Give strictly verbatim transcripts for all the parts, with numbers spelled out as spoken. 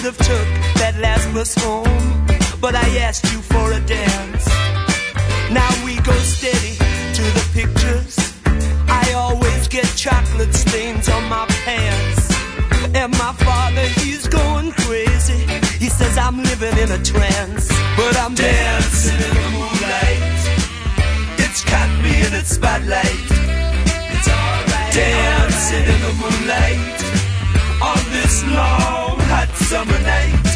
have took that last bus home, but I asked you for a dance. Now we go steady to the pictures. I always get chocolate stains on my pants. And my father, he's going crazy. He says I'm living in a trance, but I'm dancing in the moonlight. It's caught me in its spotlight. It's alright. Dancing in the moonlight on this long hot summer night.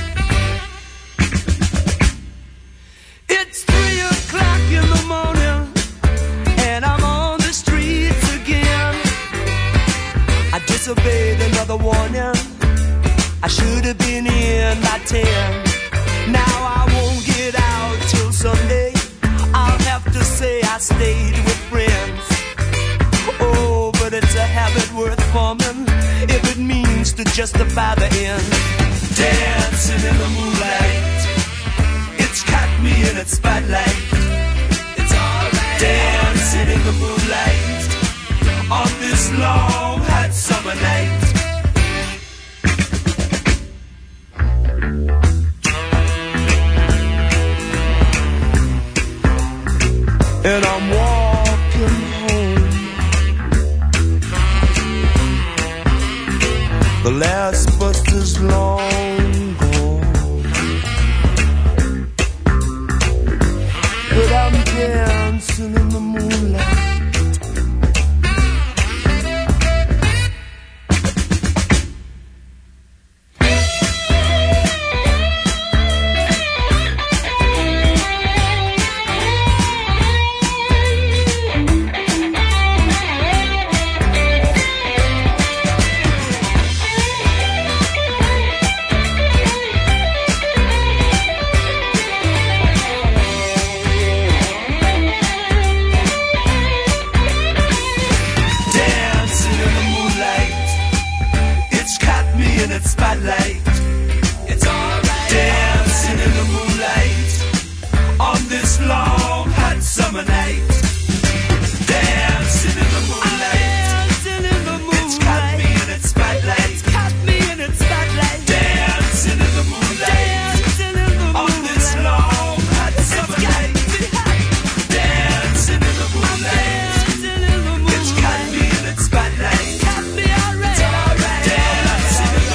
It's three o'clock in the morning and I'm on the streets again. I disobeyed another warning. I should have been in by ten. Now I won't get out till Sunday. I'll have to say I stayed with friends. Oh, but it's a habit worth forming if it means to justify the end. Dancing in the moonlight, it's caught me in its spotlight. It's alright. Dancing in the moonlight on this long hot summer night. And I'm walking home. The last bus is long gone, but I'm dancing in the moonlight. Spotlight. It's alright. Dancing in the moonlight on this long hot summer night. Dancing in the moonlight. Dancing in the moonlight. It's caught me in its spotlight. It's caught me in its spotlight. Dancing in the moonlight. Dancing in the moonlight on this long hot summer night. Dancing in the moonlight. Dancing in the moonlight. It's caught me in its spotlight. It's caught me already. It's alright. Dancing in the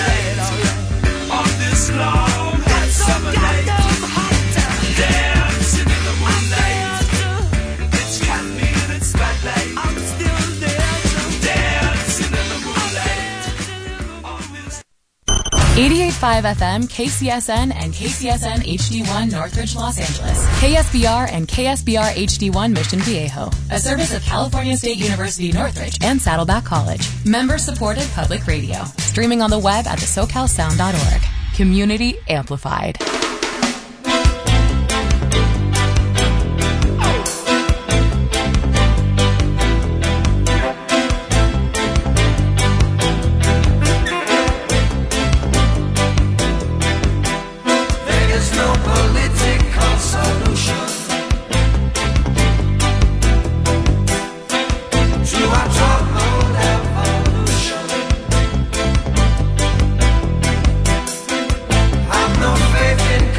on this long hot summer night. Dancing in the moonlight. It's caught me in its spotlight. I'm still dancing. Dancing in the moonlight on this. eighty-eight point five F M, K C S N, and K C S N H D one Northridge, Los Angeles. K S B R and K S B R H D one Mission Viejo. A service of California State University Northridge and Saddleback College. Member-supported public radio. Streaming on the web at the socal sound dot org. Community amplified. Faith in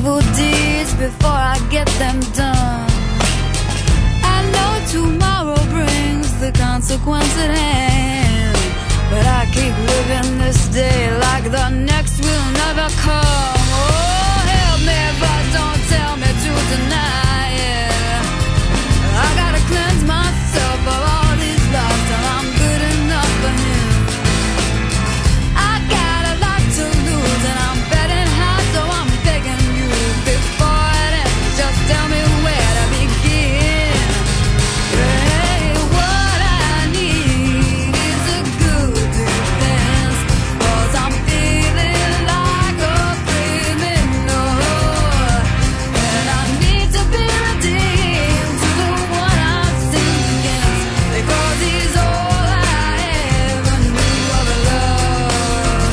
evil deeds before I get them done. I know tomorrow brings the consequence at hand, but I keep living this day like the next will never come. Oh, help me, but don't tell me to deny it. I gotta cleanse myself of all these lies till I'm good enough for him. I got a lot to lose and I'm betting high, so I'm begging you before it ends, just tell me where to begin. Hey, what I need is a good defense, 'cause I'm feeling like a criminal, and I need to be redeemed to the one I've sinned against, because he's all I ever knew of love.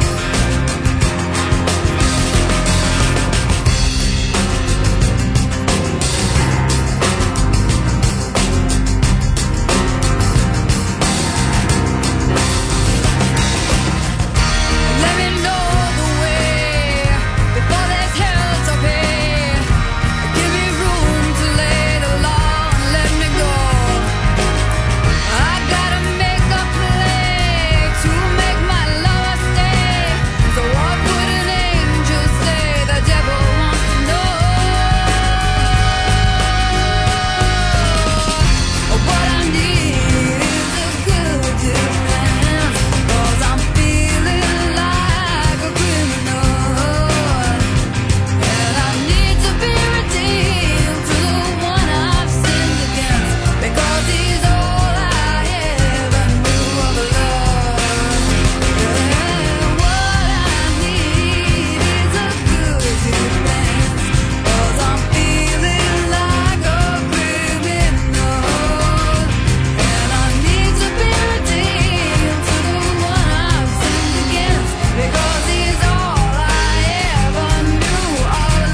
Let me know the way before there's hell to pay. Give me room to lay the law and let me go. I gotta make a play to make my lover stay. So what would an angel say? The devil wants to know. What I need is a good defense, 'cause I'm feeling like a criminal, and I need to be redeemed to the one I've sinned against, because he's all I ever knew of love. Yeah, what I need is a good defense, 'cause I'm feeling like a criminal, and I need to be redeemed to the one I've sinned against, because he's all I ever knew of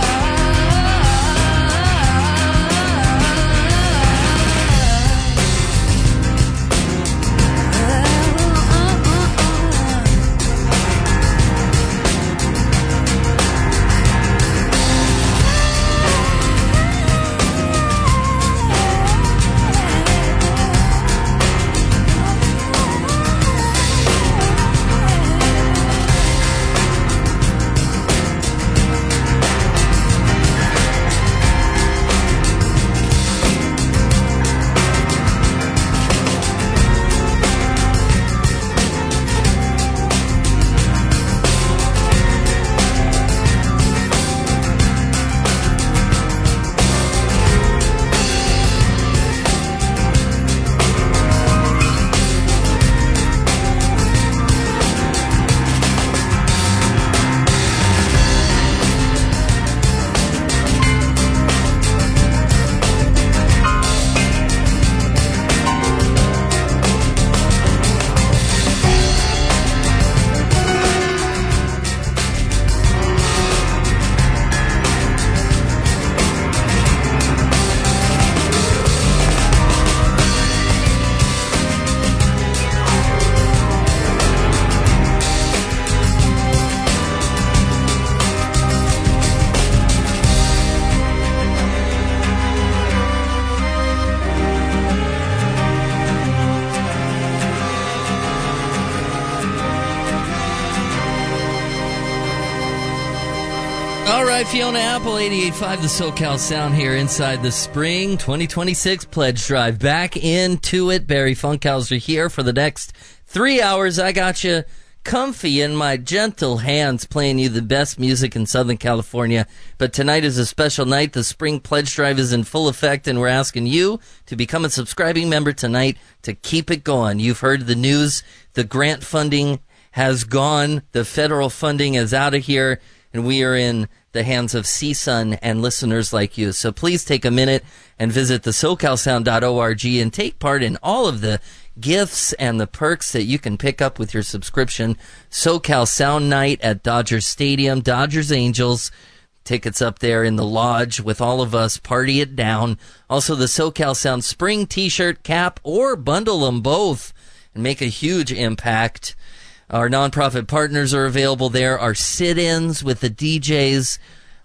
All right, Fiona Apple, eighty-eight point five, the SoCal Sound here inside the Spring twenty twenty-six Pledge Drive. Back into it. Barry Funkhauser here for the next three hours. I got you comfy in my gentle hands playing you the best music in Southern California. But tonight is a special night. The Spring Pledge Drive is in full effect, and we're asking you to become a subscribing member tonight to keep it going. You've heard the news. The grant funding has gone. The federal funding is out of here, and we are in the hands of C S U N and listeners like you. So please take a minute and visit the socal sound dot org and take part in all of the gifts and the perks that you can pick up with your subscription. SoCal Sound Night at Dodger Stadium, Dodgers Angels. Tickets up there in the lodge with all of us. Party it down. Also the SoCal Sound Spring T-shirt, cap, or bundle them both and make a huge impact. Our nonprofit partners are available there. Our sit-ins with the D Js,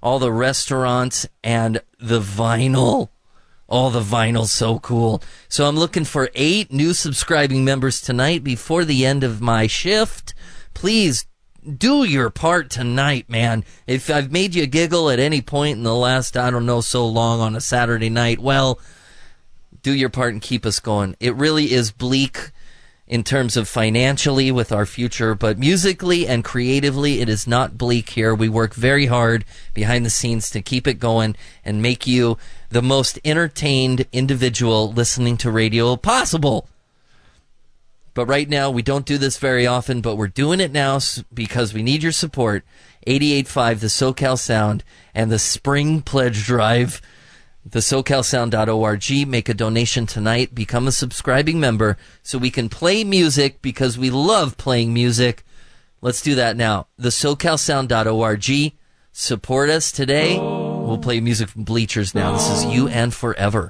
all the restaurants, and the vinyl. Oh, the vinyl's so cool. So I'm looking for eight new subscribing members tonight before the end of my shift. Please do your part tonight, man. If I've made you giggle at any point in the last, I don't know, so long on a Saturday night, well, do your part and keep us going. It really is bleak in terms of financially with our future, but musically and creatively, it is not bleak here. We work very hard behind the scenes to keep it going and make you the most entertained individual listening to radio possible. But right now, we don't do this very often, but we're doing it now because we need your support. eighty-eight point five, the SoCal Sound, and the Spring Pledge Drive. The socal sound dot org. Make a donation tonight. Become a subscribing member so we can play music because we love playing music. Let's do that now. The socal sound dot org. Support us today. We'll play music from Bleachers now. This is You and Forever.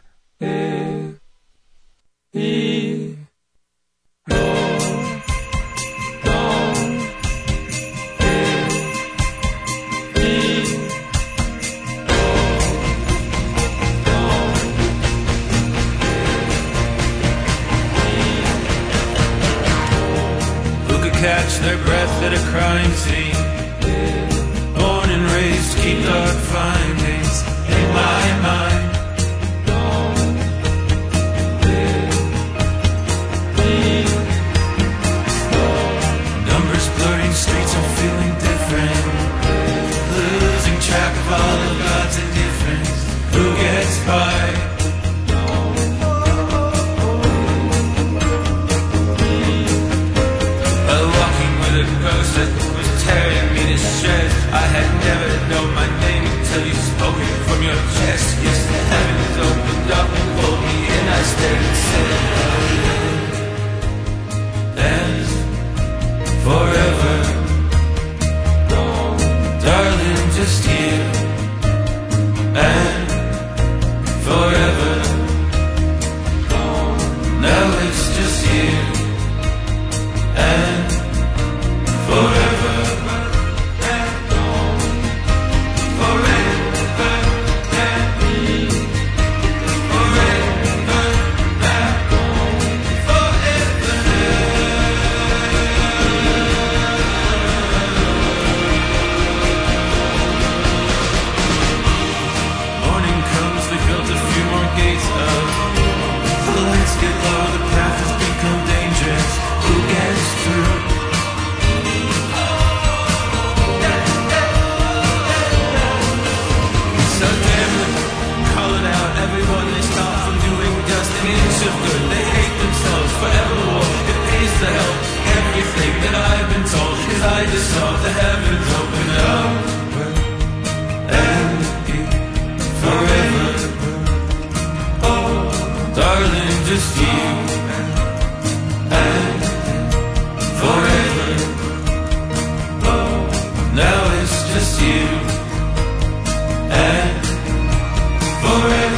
Catch their breath at a crime scene. Born and raised, keep dark findings in my mind. Numbers blurring, streets are feeling different. Losing track of all of God's indifference. Who gets by? That was tearing me to shreds. I had never known my name until you spoke it from your chest. Yes, the heavens opened up and pulled me in. I stared and said, and forever, darling, just you. And forever, now it's just you. And forever, forever, morning comes, they built a few more gates up. The lights get low, the path has become dangerous. Who gets through? Everyone they stop from doing just an inch of good. They hate themselves forevermore. It pays to help. Everything that I've been told is I just saw the heavens open up and be forever. Oh, darling, just you and forever. Oh, now it's just you and forever.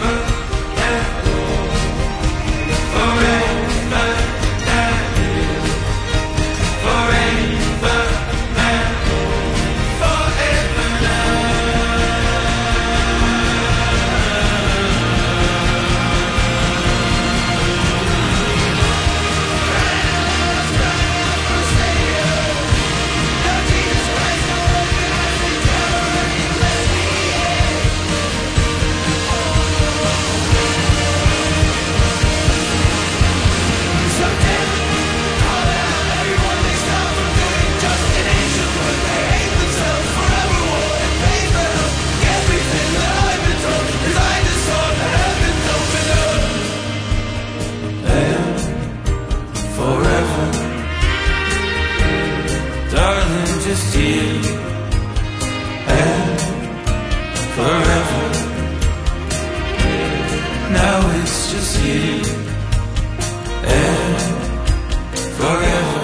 Just you and forever. Now it's just you and forever.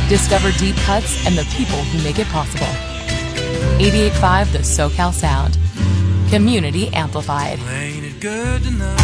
Discover deep cuts and the people who make it possible. eighty-eight point five The SoCal Sound. Community amplified. Ain't it good to know?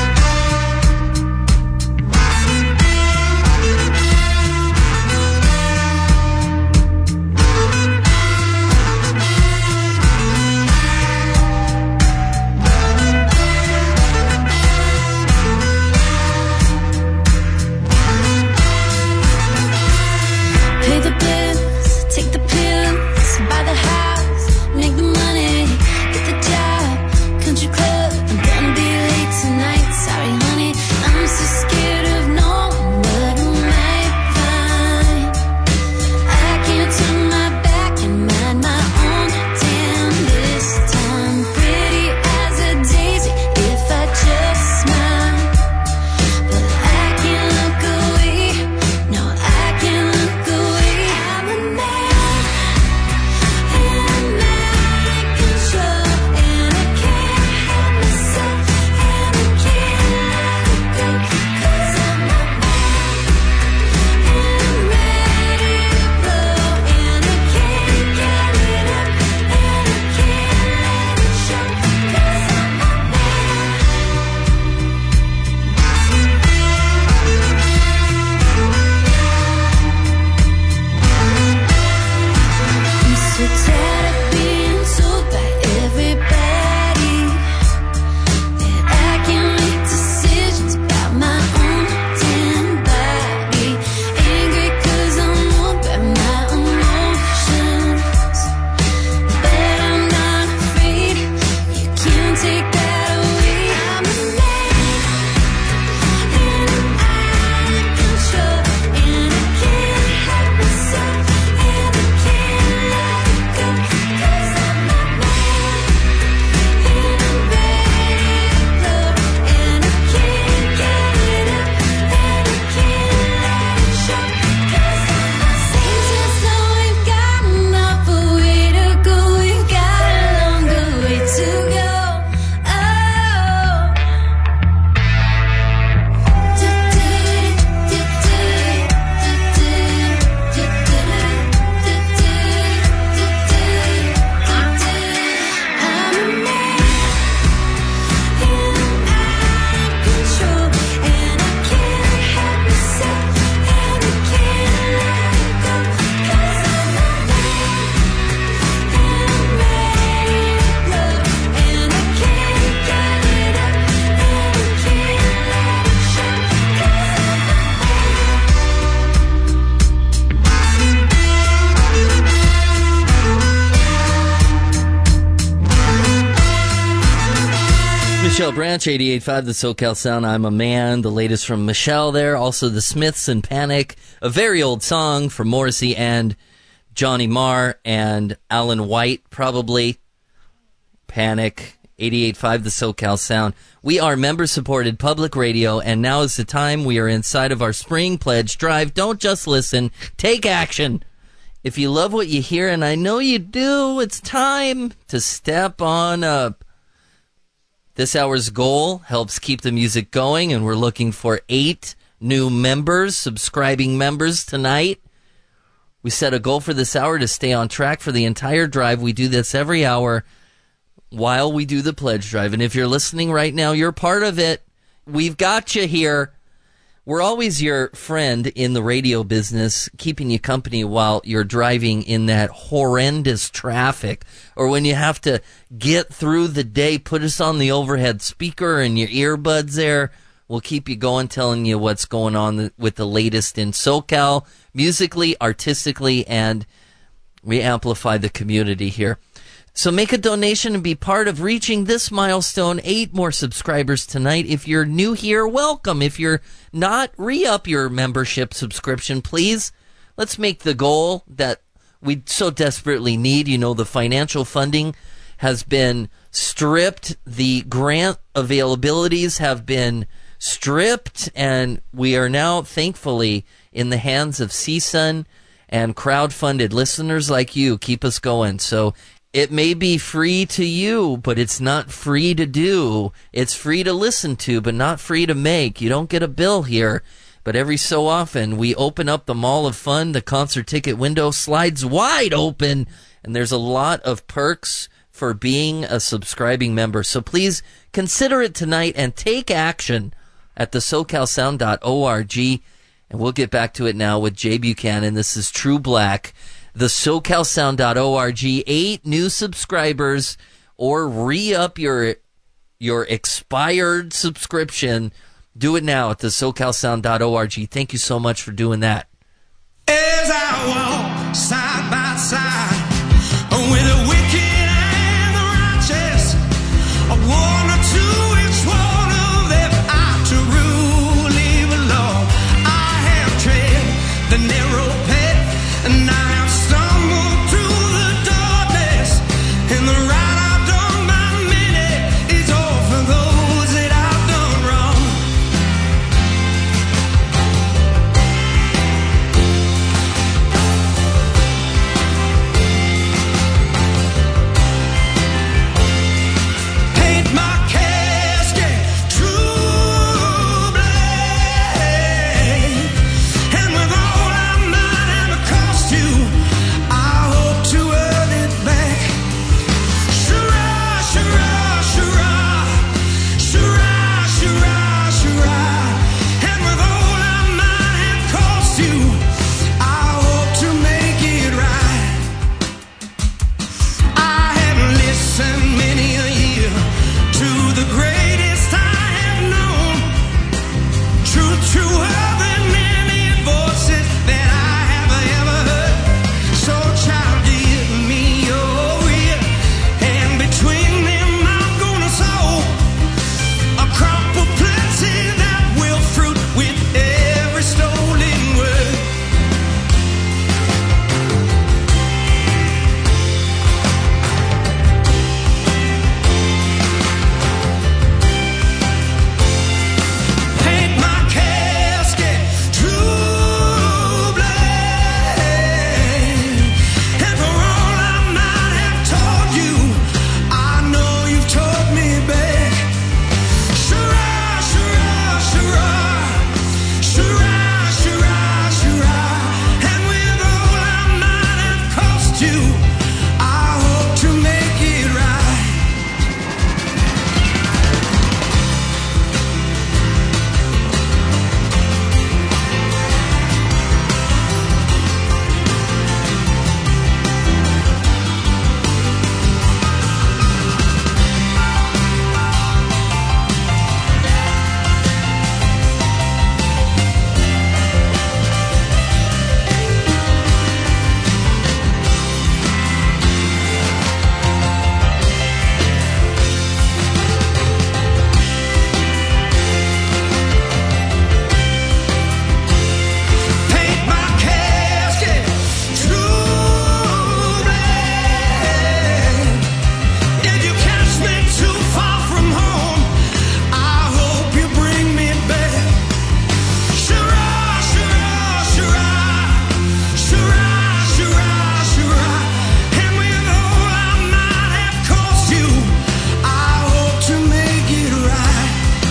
Pay the bills, take the pills, buy the house, make the money, get the job, country club. I'm gonna be late tonight, sorry honey, I'm so scared of knowing what I might find. I can't turn my back and mind my own damn this time. Pretty as a daisy if I just smile, but I can't look away, no I can't look away. I'm a man, and I'm out of control, and I can't help myself, and I can't let it go, 'cause I'm a man, and I'm ready to blow, and I can't get it up, and I can't let it show, 'cause I'm a I'm so tired of being told by everybody that I can make decisions about my own damn body. Angry 'cause I'm moved by my emotions, but I'm not afraid. You can't take that away. I'm a man, and I'm out of control, and I can't help myself, and I can't let it go, 'cause I'm a man, and I'm ready to blow, and I can't get it up, and I can't let it show, 'cause I'm a seems as though we've got enough a way to go, we've got a longer way to go. I'm a man, and I'm out of control, and I can't help myself, and I can't let it go, 'cause I'm a man, and I'm ready to blow, and I can't get it up, and I can't let it show, 'cause I'm a Michelle Branch, eighty-eight point five The SoCal Sound. I'm a Man. The latest from Michelle there. Also the Smiths and Panic. A very old song from Morrissey and Johnny Marr and Alan White, probably. Panic. eighty-eight point five The SoCal Sound. We are member-supported public radio, and now is the time we are inside of our spring pledge drive. Don't just listen. Take action. If you love what you hear, and I know you do, it's time to step on up. This hour's goal helps keep the music going, and we're looking for eight new members, subscribing members tonight. We set a goal for this hour to stay on track for the entire drive. We do this every hour while we do the pledge drive. And if you're listening right now, you're part of it. We've got you here. We're always your friend in the radio business, keeping you company while you're driving in that horrendous traffic, or when you have to get through the day. Put us on the overhead speaker and your earbuds there. We'll keep you going, telling you what's going on with the latest in SoCal, musically, artistically, and we amplify the community here. So make a donation and be part of reaching this milestone. Eight more subscribers tonight. If you're new here, welcome. If you're not, re-up your membership subscription, please. Let's make the goal that we so desperately need. You know, the financial funding has been stripped. The grant availabilities have been stripped. And we are now, thankfully, in the hands of C S U N and crowd-funded listeners like you. Keep us going. So it may be free to you, but it's not free to do. It's free to listen to, but not free to make. You don't get a bill here. But every so often, we open up the Mall of Fun. The concert ticket window slides wide open, and there's a lot of perks for being a subscribing member. So please consider it tonight and take action at the socal sound dot org. And we'll get back to it now with Jay Buchanan. This is True Black. The socal sound dot org. Eight new subscribers, or re-up your your expired subscription. Do it now at the socal sound dot org. Thank you so much for doing that. As I walk side by side with the wicked and the righteous, I wanna to each one of them I to truly belong. I have tread the narrow path, and I have stumbled through the darkness, and the right I've done by many is all for those that I've done wrong. Paint my casket true black, and with all I might have cost you, I hope to earn it back. Shura, shura, shura, shura, shura, shura, and with all I might have cost you, I hope to make it right. I have listened many a year to the greatest I have known. Truth truer than many voices that I have ever heard. So child, give me your ear, and between them I'm gonna sow a crop of plenty that will fruit with every stolen word. Paint my casket true black, and for all I might have told you, I know you've told me back. Shura, shura, shura, shura, shura, shura, and with all I might have cost you, I hope to make it right. Paint my casket true black. Did you catch me too far from home? I hope you bring me back. Shura, shura, shura, shura, shura, shura, and with all I might have cost you, I hope to make it right.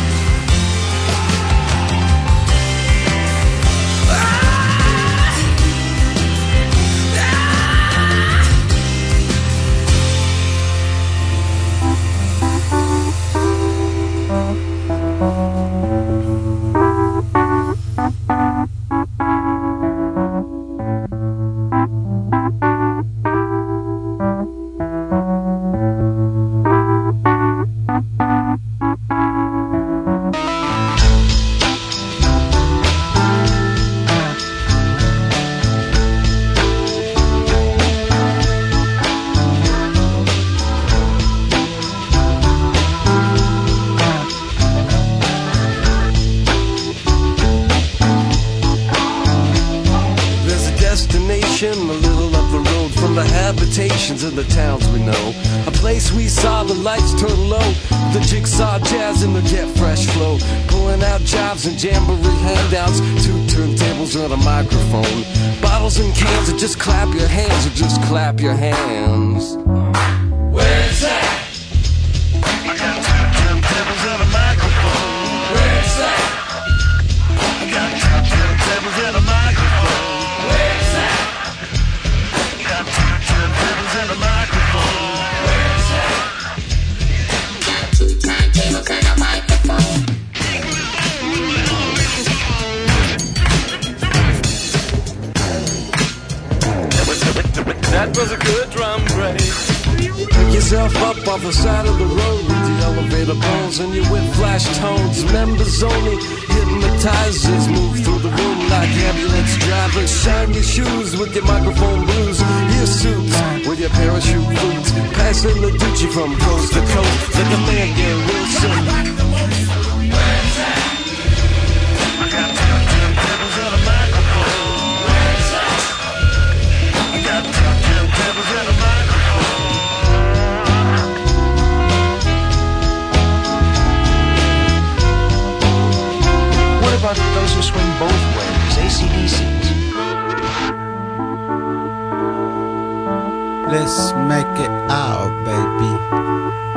There's a destination a little up the road from the habitations of the towns we know. A place we saw the lights turn low, the jigsaw jazz and the get fresh flow. Pulling out jobs and jamboree handouts, two turntables and a microphone. Bottles and cans, or just clap your hands, or just clap your hands. Where's that? I got two turntables and a microphone. Where's that? I got two That was a good drum break. Pick yourself up off the side of the road with the elevator bones and your whip flash tones. Members only, hypnotizers move through the room like ambulance drivers. Shine your shoes with your microphone blues, your suits with your parachute boots. Passing the Gucci from coast to coast like a man, Gary Wilson. Those who swing both ways, A C D Cs. Let's make it out, baby.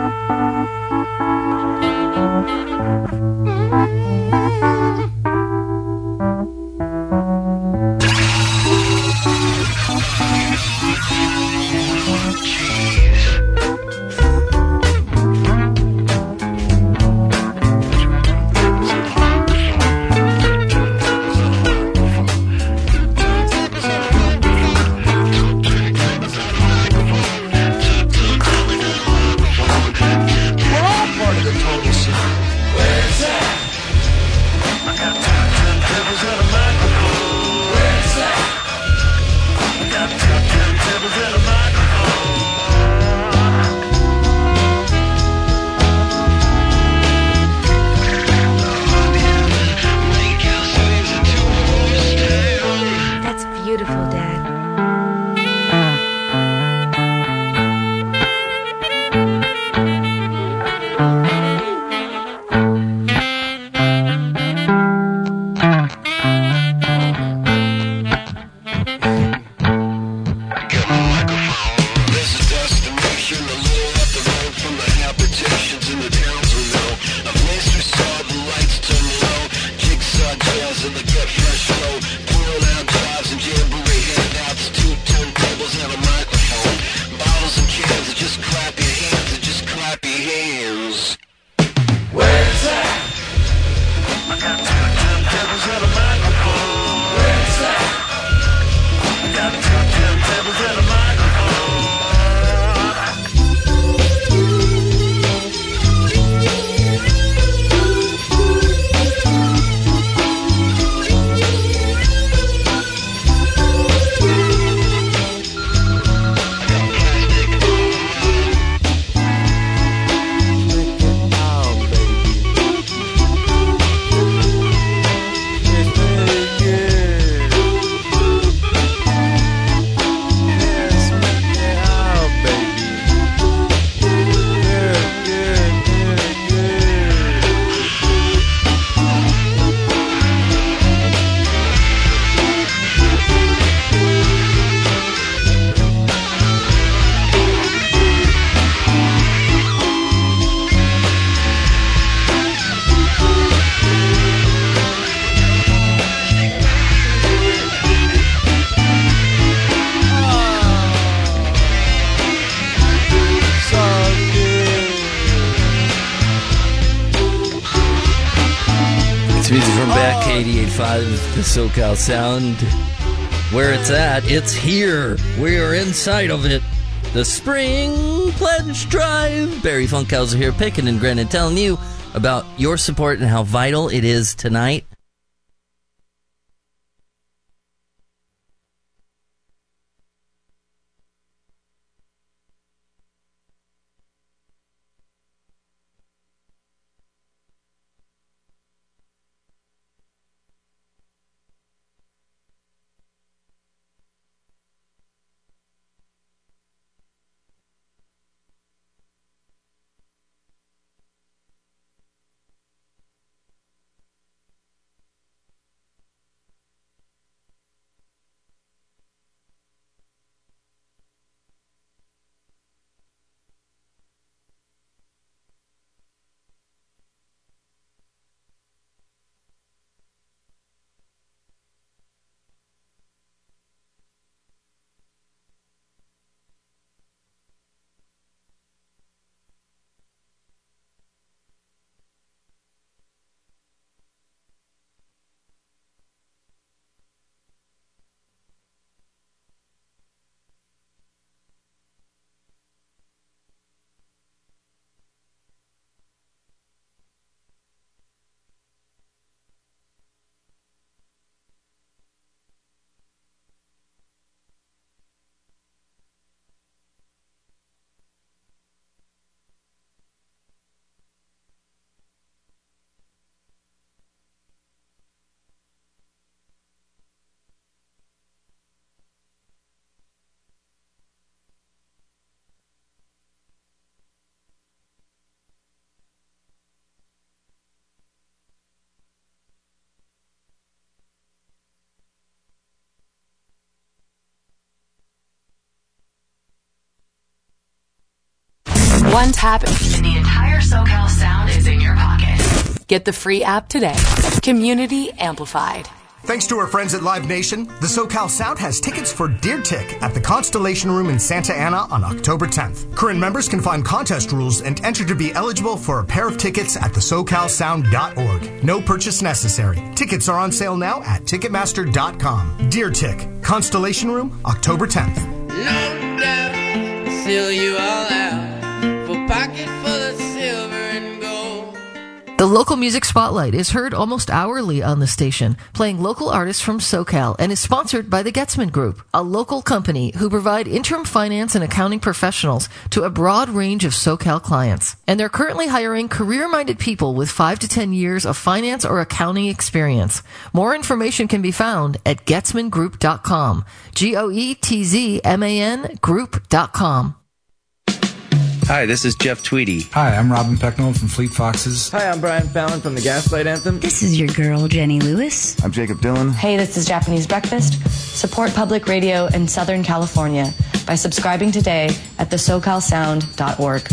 eighty-eight point five, the SoCal Sound. Where it's at, it's here. We are inside of it. The Spring Pledge Drive. Barry Funkhauser here, picking and grinning, telling you about your support and how vital it is tonight. One tap and the entire SoCal sound is in your pocket. Get the free app today. Community Amplified. Thanks to our friends at Live Nation, the SoCal Sound has tickets for Deer Tick at the Constellation Room in Santa Ana on October tenth. Current members can find contest rules and enter to be eligible for a pair of tickets at the socal sound dot org. No purchase necessary. Tickets are on sale now at ticketmaster dot com. Deer Tick, Constellation Room, October tenth. No doubt, seal you all out for pocket full of silver and gold. The local music spotlight is heard almost hourly on the station, playing local artists from SoCal, and is sponsored by the Getzman Group, a local company who provide interim finance and accounting professionals to a broad range of SoCal clients. And they're currently hiring career-minded people with five to ten years of finance or accounting experience. More information can be found at getzman group dot com. G O E T Z M A N group dot com. Hi, this is Jeff Tweedy. Hi, I'm Robin Pecknold from Fleet Foxes. Hi, I'm Brian Fallon from the Gaslight Anthem. This is your girl, Jenny Lewis. I'm Jacob Dylan. Hey, this is Japanese Breakfast. Support public radio in Southern California by subscribing today at the socal sound dot org.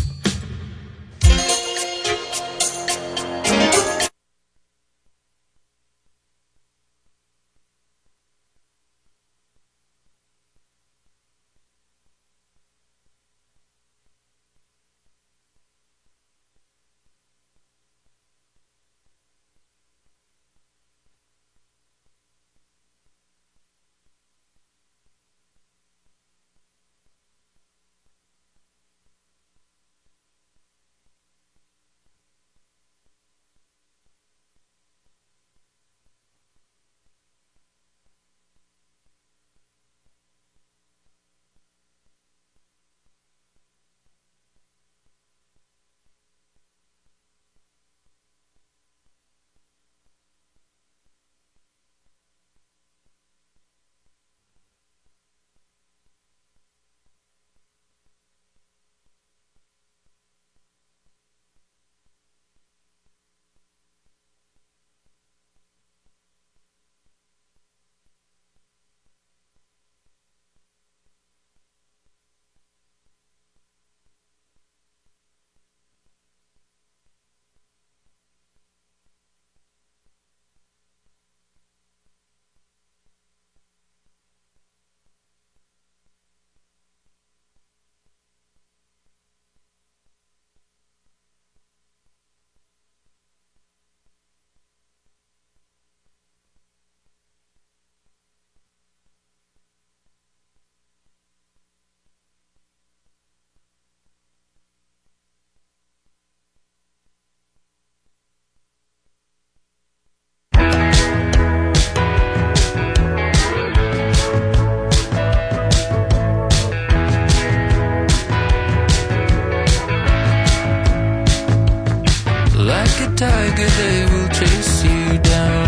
tiger, they will chase you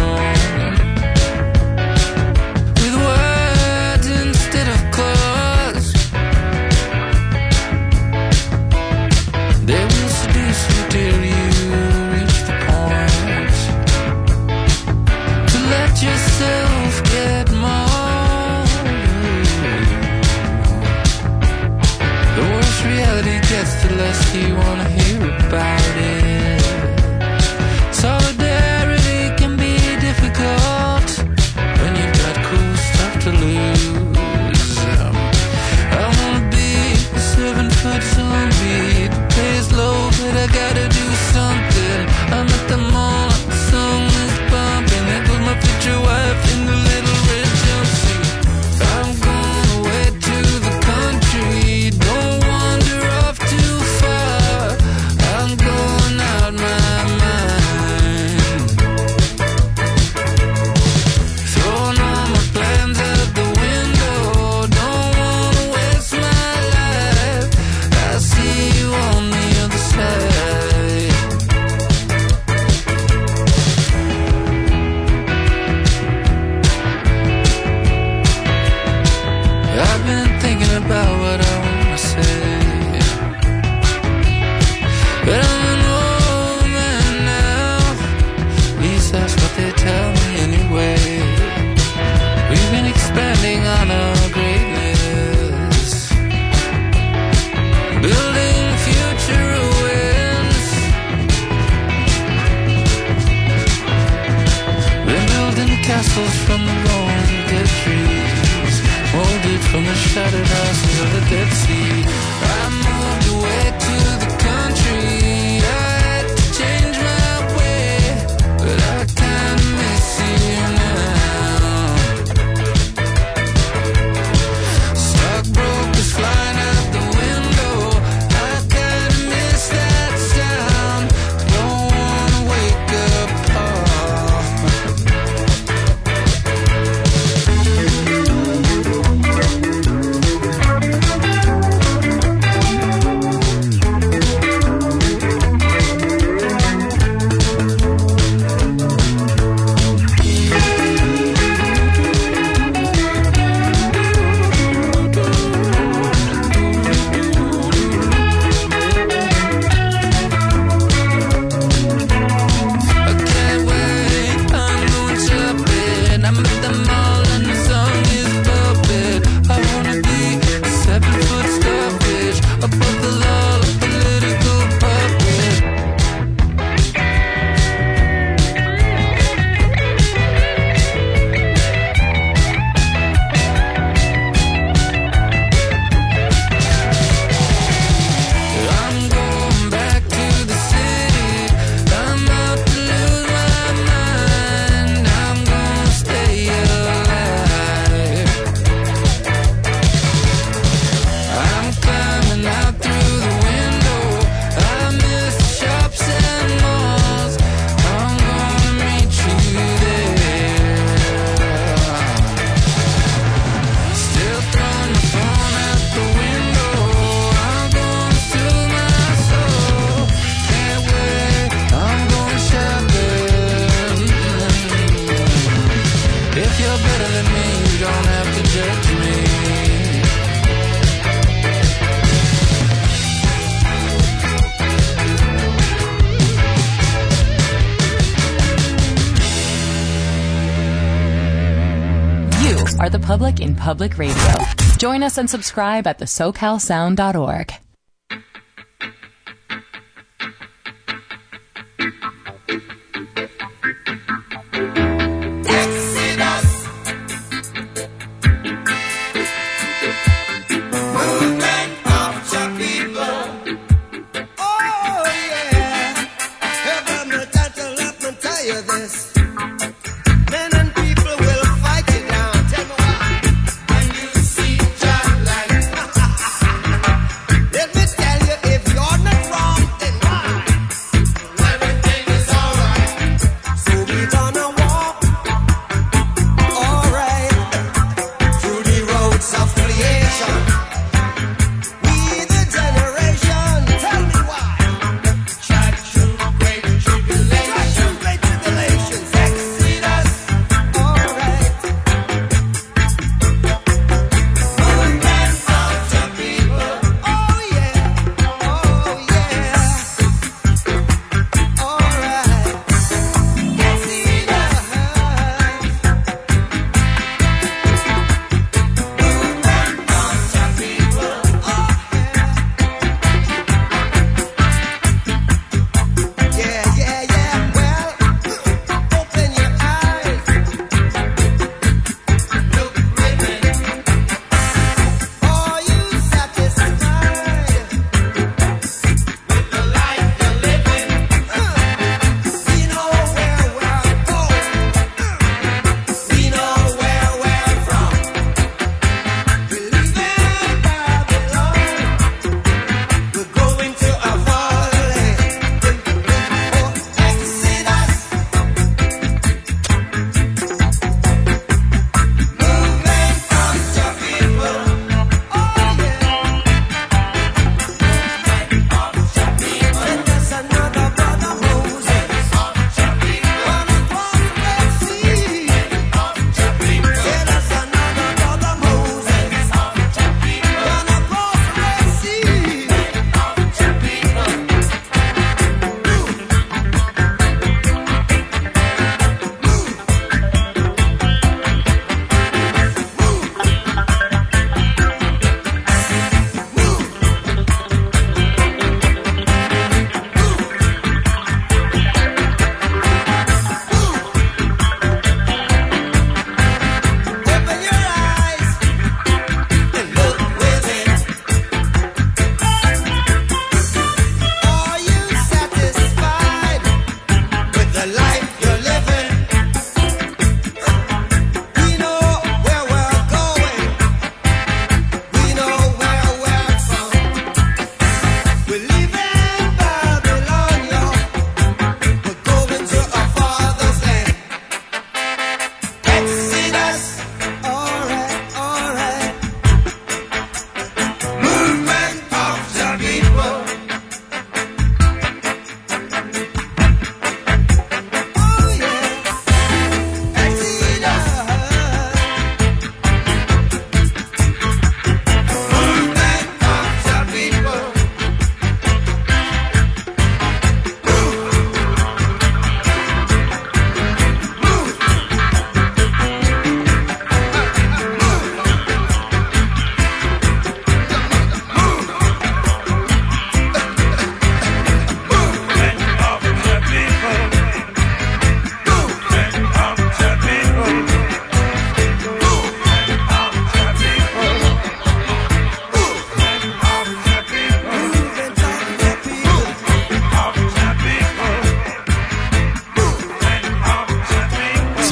down with words instead of claws. They will seduce you till you reach the point to let yourself get mauled. The worse reality gets, the less you want to hear about it. Solidarity can be difficult when you've got cool stuff to lose. Um, I wanna be a seven-foot zombie. The pay's low, but I gotta do something. I'm at the mall, the song is bumping. There goes my future wife in the little red jumpsuit. I'm going away to the country. Don't wander off too far. I'm going out my about what I wanna say, but I'm an old man now. At least that's what they tell me anyway. We've been expanding on our greatness, building future exit from the shattered houses of the Dead Sea. I moved away to the country. I had to change my way, but I kinda miss you now. Stockbrokers flying out the window. I kinda miss that sound. Don't wanna wake up, oh. Are the public in public radio. Join us and subscribe at the so cal sound dot org.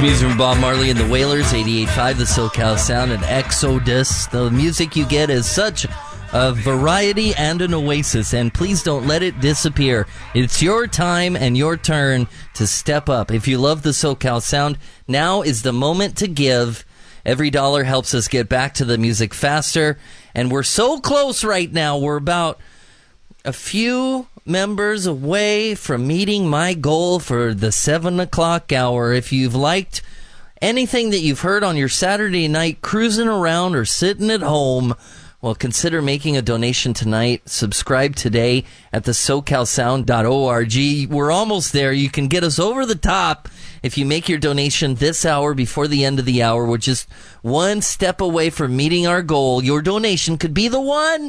Music from Bob Marley and the Wailers, eighty-eight point five, the SoCal Sound, and Exodus. The music you get is such a variety and an oasis, and please don't let it disappear. It's your time and your turn to step up. If you love the SoCal Sound, now is the moment to give. Every dollar helps us get back to the music faster, and we're so close right now. We're about a few members away from meeting my goal for the seven o'clock hour. If you've liked anything that you've heard on your Saturday night cruising around or sitting at home, well, consider making a donation tonight. Subscribe today at the socal sound dot org. We're almost there. You can get us over the top if you make your donation this hour before the end of the hour. We're just one step away from meeting our goal. Your donation could be the one.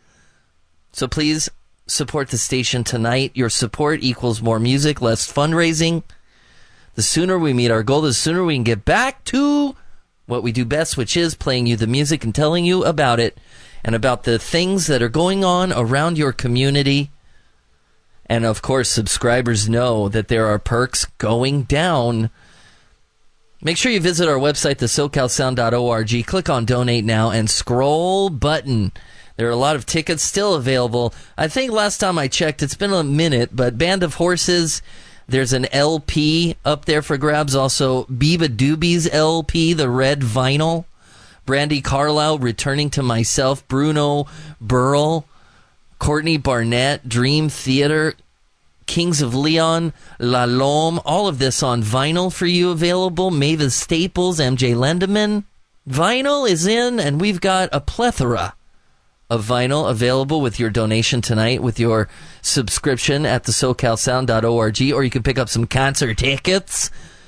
So please support the station tonight. Your support equals more music, less fundraising. The sooner we meet our goal, the sooner we can get back to what we do best, which is playing you the music and telling you about it and about the things that are going on around your community. And, of course, subscribers know that there are perks going down. Make sure you visit our website, the socal sound dot org. Click on Donate Now and scroll button. There are a lot of tickets still available. I think last time I checked, it's been a minute, but Band of Horses, there's an L P up there for grabs. Also, Biba Doobie's L P, the red vinyl. Brandy Carlisle, Returning to Myself. Bruno Burrell. Courtney Barnett, Dream Theater. Kings of Leon, La Lome. All of this on vinyl for you available. Mavis Staples, M J Lendeman. Vinyl is in, and we've got a plethora of vinyl available with your donation tonight, with your subscription at the socal sound dot org, or you can pick up some concert tickets.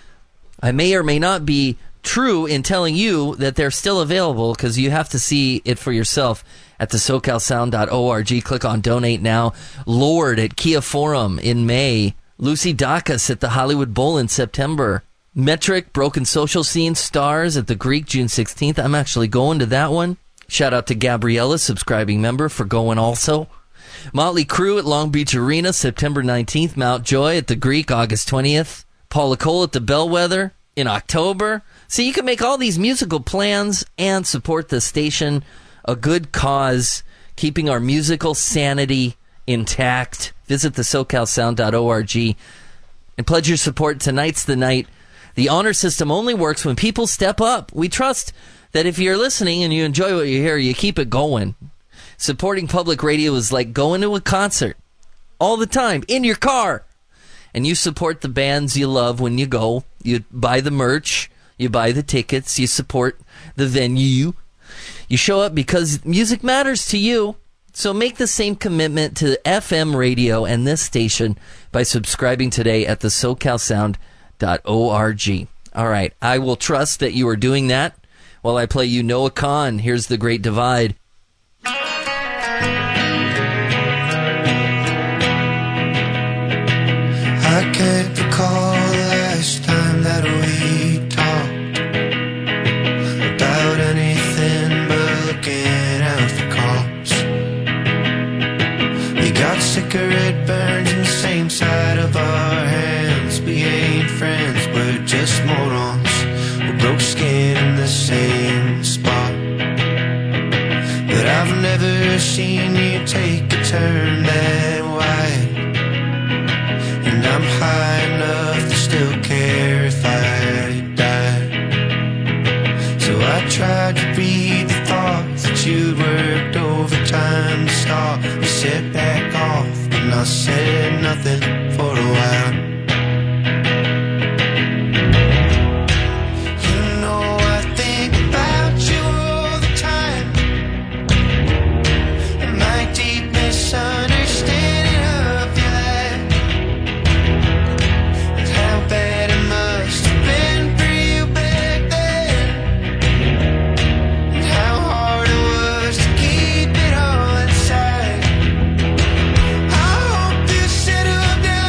I may or may not be true in telling you that they're still available, because you have to see it for yourself at the socal sound dot org. Click on Donate Now. Lord at Kia Forum in May. Lucy Dacus at the Hollywood Bowl in September. Metric, Broken Social Scene, Stars at the Greek June sixteenth. I'm actually going to that one. Shout out to Gabriella, subscribing member, for going also. Motley Crue at Long Beach Arena, September nineteenth. Mount Joy at the Greek, August twentieth. Paula Cole at the Bellwether in October. So you can make all these musical plans and support the station. A good cause, keeping our musical sanity intact. Visit the socal sound dot org and pledge your support. Tonight's the night. The honor system only works when people step up. We trust that if you're listening and you enjoy what you hear, you keep it going. Supporting public radio is like going to a concert all the time in your car. And you support the bands you love when you go. You buy the merch. You buy the tickets. You support the venue. You show up because music matters to you. So make the same commitment to F M radio and this station by subscribing today at the socal sound dot org. All right. I will trust that you are doing that while I play you Noah Kahan. Here's The Great Divide. I can't recall the last time that we talked about anything but looking out for cops. We got cigarette burns in the same side of our hands. We ain't friends, we're just morons. We're broke skin in the same spot. But I've never seen you take a turn that wide. And I'm high enough to still care if I die. So I tried to read the thoughts that you worked overtime to stop. You said back off, and I said nothing for a while. Down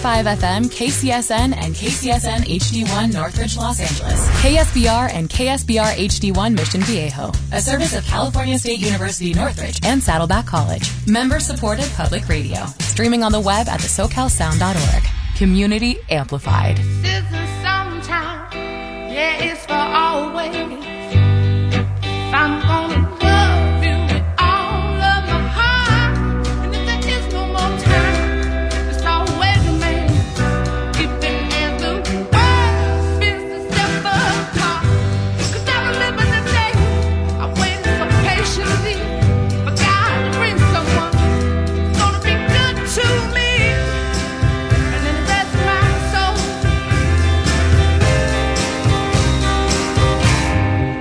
five F M, K C S N, and K C S N H D one Northridge, Los Angeles. K S B R and K S B R H D one Mission Viejo. A service of California State University Northridge and Saddleback College. Member-supported public radio. Streaming on the web at the socal sound dot org. Community amplified. This is sometime. Yeah, it's for always. I'm gonna love you with all of my heart. And if there is no more time, it's always a man. Even as the world spins to step apart. 'Cause I remember the day I waited so patiently for God to bring someone who's gonna be good to me. And then that's my soul.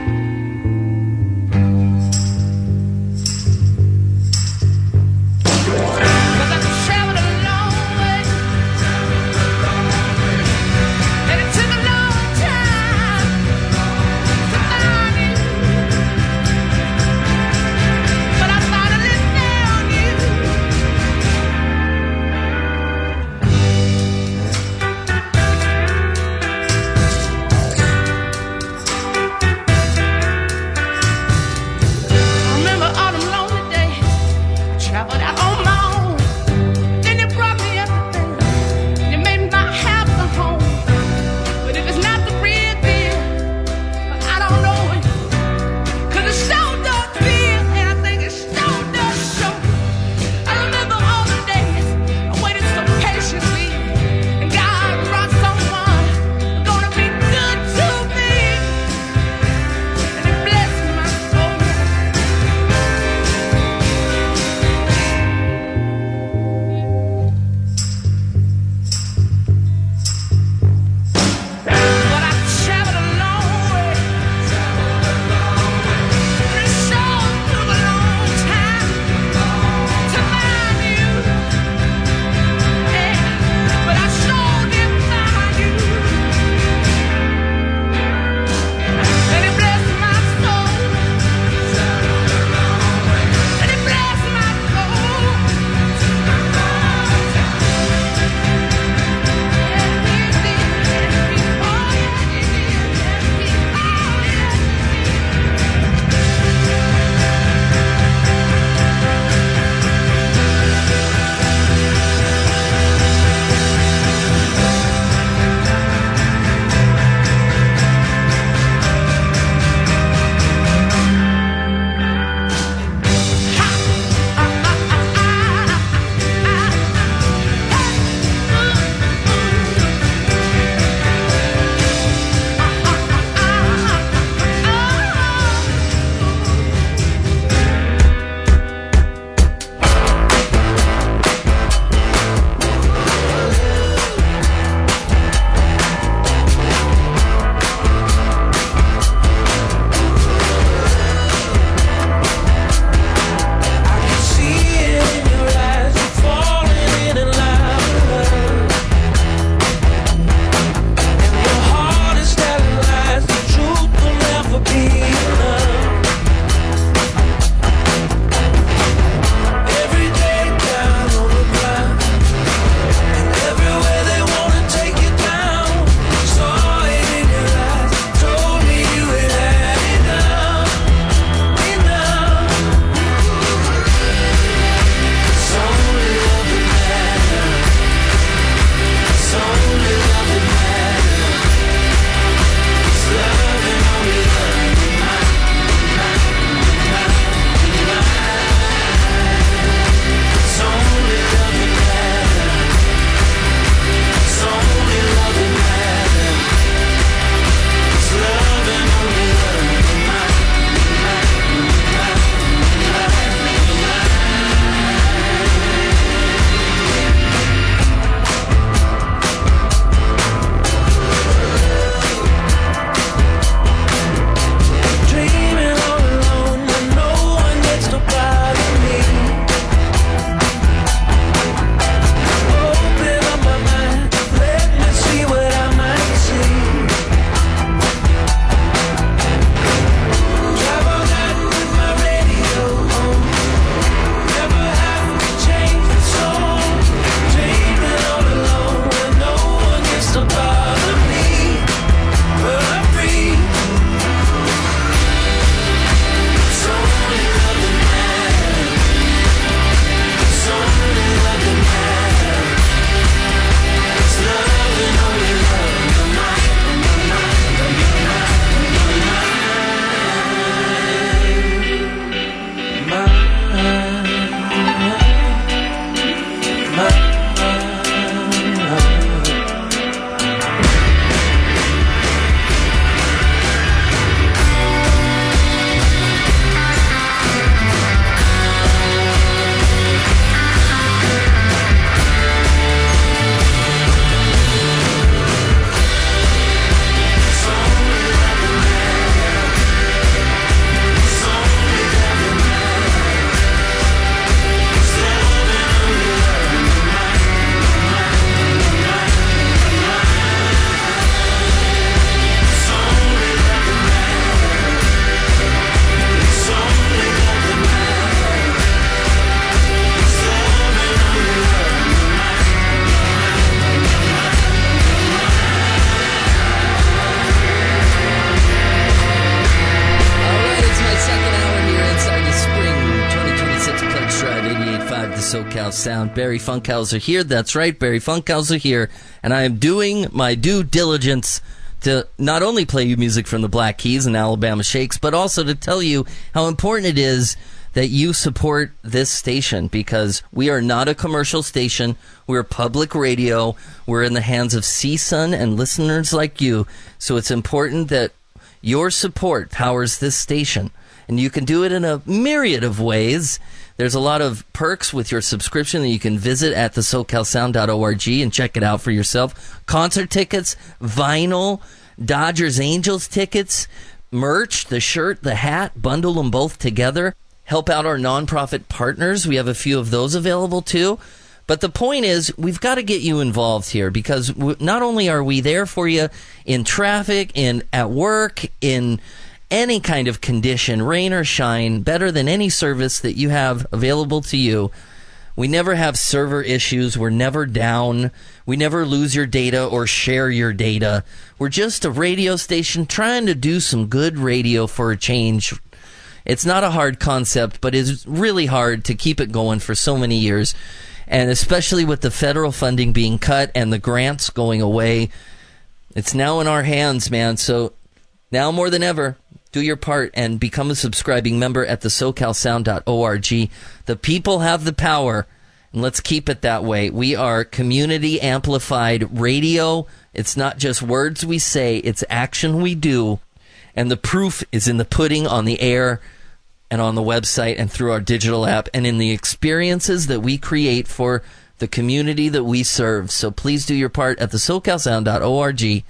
five, the SoCal Sound. Barry Funkhauser here. That's right, Barry Funkhauser here. And I am doing my due diligence to not only play you music from the Black Keys and Alabama Shakes, but also to tell you how important it is that you support this station, because we are not a commercial station. We're public radio. We're in the hands of C S U N and listeners like you. So it's important that your support powers this station. And you can do it in a myriad of ways. There's a lot of perks with your subscription that you can visit at the socal sound dot org and check it out for yourself. Concert tickets, vinyl, Dodgers Angels tickets, merch, the shirt, the hat, bundle them both together. Help out our nonprofit partners. We have a few of those available too. But the point is, we've got to get you involved here, because w- not only are we there for you in traffic, in at work, in any kind of condition, rain or shine, better than any service that you have available to you. We never have server issues. We're never down. We never lose your data or share your data. We're just a radio station trying to do some good radio for a change. It's not a hard concept, but it's really hard to keep it going for so many years. And especially with the federal funding being cut and the grants going away, it's now in our hands, man. So now more than ever, do your part and become a subscribing member at the socal sound dot org. The people have the power, and let's keep it that way. We are community amplified radio. It's not just words we say, it's action we do. And the proof is in the pudding on the air and on the website and through our digital app and in the experiences that we create for the community that we serve. So please do your part at the socal sound dot org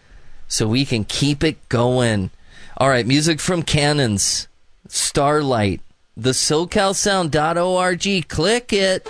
so we can keep it going. All right, music from Cannons, Starlight, the socal sound dot org. Click it.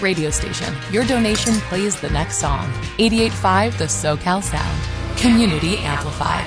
Public radio station. Your donation plays the next song. eighty-eight point five The SoCal Sound. Community amplified.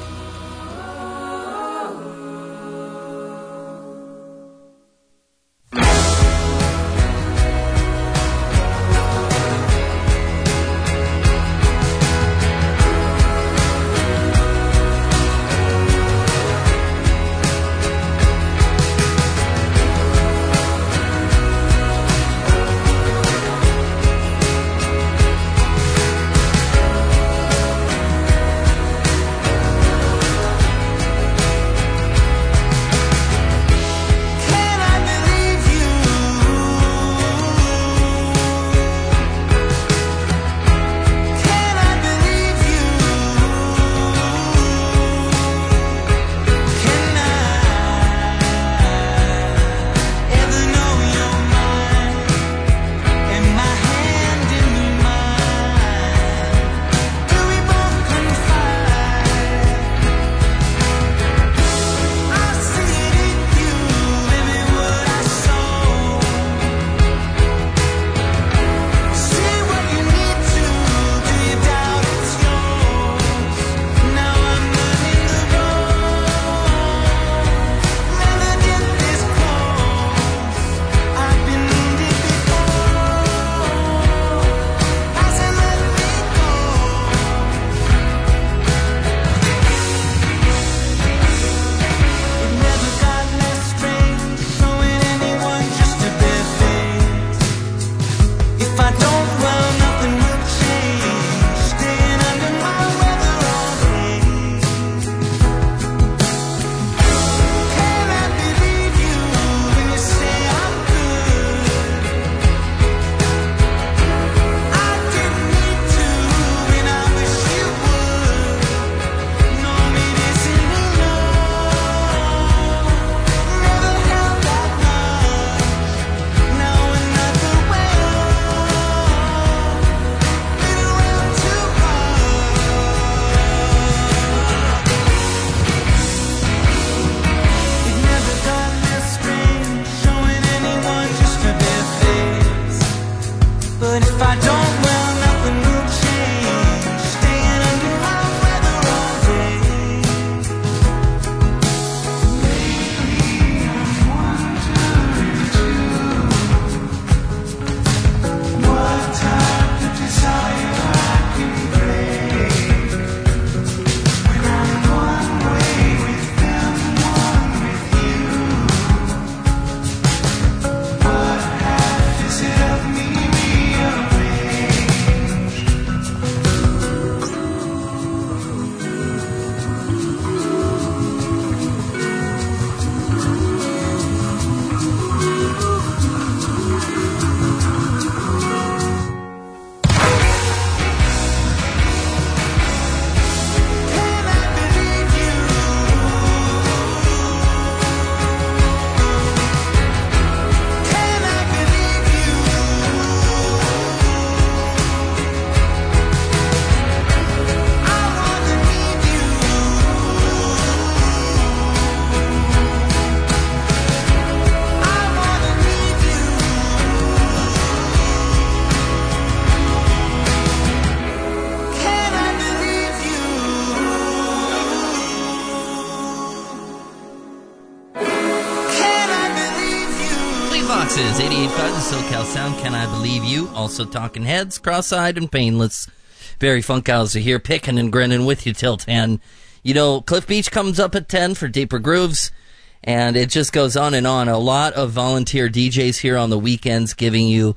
Foxes, eighty-eight point five, the SoCal Sound, Can I Believe You? Also Talking Heads, Cross-Eyed and Painless. Barry Funkhauser here, picking and grinning with you till ten. You know, Cliff Beach comes up at ten for Deeper Grooves, and it just goes on and on. A lot of volunteer D Js here on the weekends giving you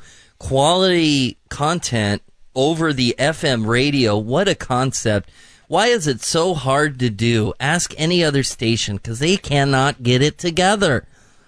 quality content over the F M radio. What a concept. Why is it so hard to do? Ask any other station, because they cannot get it together.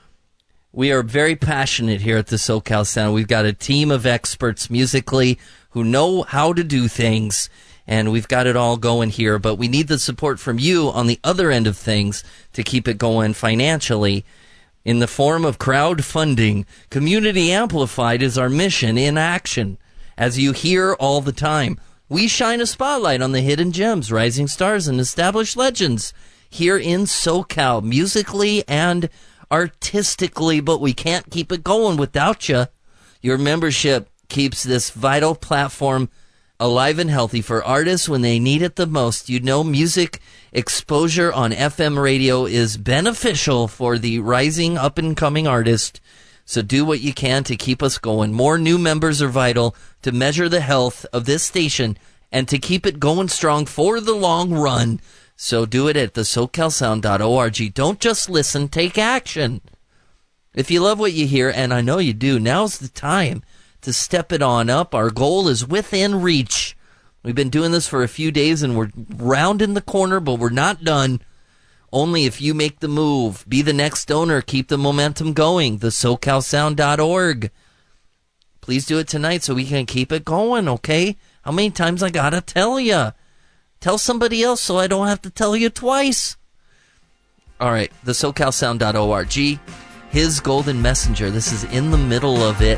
We are very passionate here at the SoCal Sound. We've got a team of experts musically who know how to do things, and we've got it all going here. But we need the support from you on the other end of things to keep it going financially in the form of crowdfunding. Community Amplified is our mission in action, as you hear all the time. We shine a spotlight on the hidden gems, rising stars, and established legends here in SoCal, musically and artistically, but we can't keep it going without you. Your membership keeps this vital platform alive and healthy for artists when they need it the most. You know, music exposure on F M radio is beneficial for the rising up-and-coming artist. So do what you can to keep us going. More new members are vital to measure the health of this station and to keep it going strong for the long run. So do it at the so cal sound dot org. Don't just listen, take action. If you love what you hear, and I know you do, now's the time to step it on up. Our goal is within reach. We've been doing this for a few days, and we're rounding the corner, but we're not done. Only if you make the move. Be the next donor. Keep the momentum going. the so cal sound dot org. Please do it tonight so we can keep it going, okay? How many times I gotta tell you? Tell somebody else so I don't have to tell you twice. All right, the so cal sound dot org. His Golden Messenger. This is in the middle of it.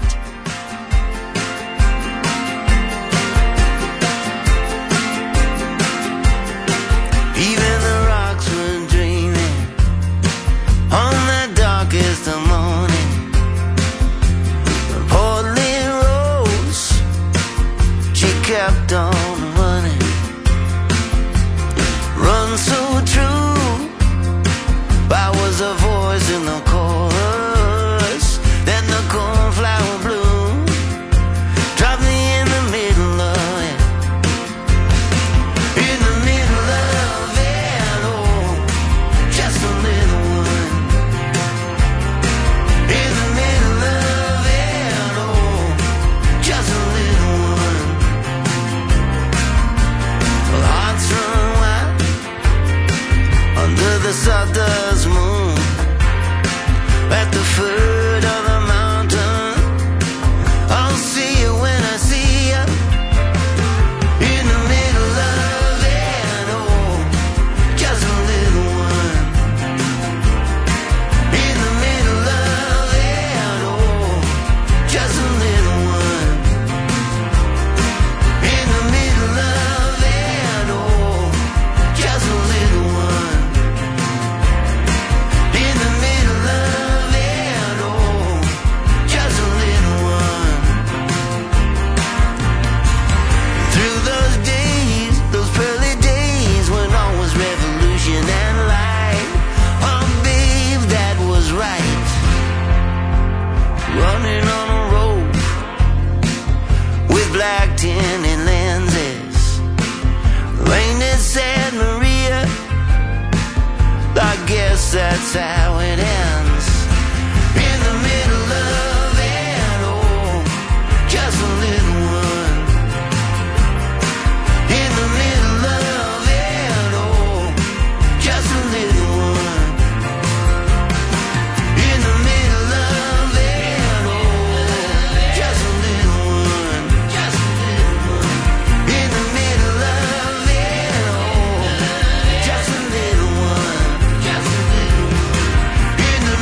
Even the rocks were dreaming on the darkest of morning. When Portland rose, she kept on running. Run so true, I was a voice in the chorus. Then the cornflower bloom dropped me in the middle of it. In the middle of it, oh, just a little one. In the middle of it, oh, just a little one. Well, hearts run wild under the sawdust moon. At the foot of the mountain, I'll see you when I see you. In the middle of it, oh, just a little one. In the middle of it, oh, just a little one. In the middle of it, oh, just a little one. In the middle of it, oh, just a little one. Through those days, those pearly days when all was revolution and light, oh babe, that was right. Running on a road with black tinted lenses. Rain that said Maria, I guess that's how it ends. In the middle of it, oh, just a little one. In the middle of it, oh, just a little one. In the middle of it, oh, just a little one. Just a little one. In the middle of it, oh, just a little one. Just a little one. In the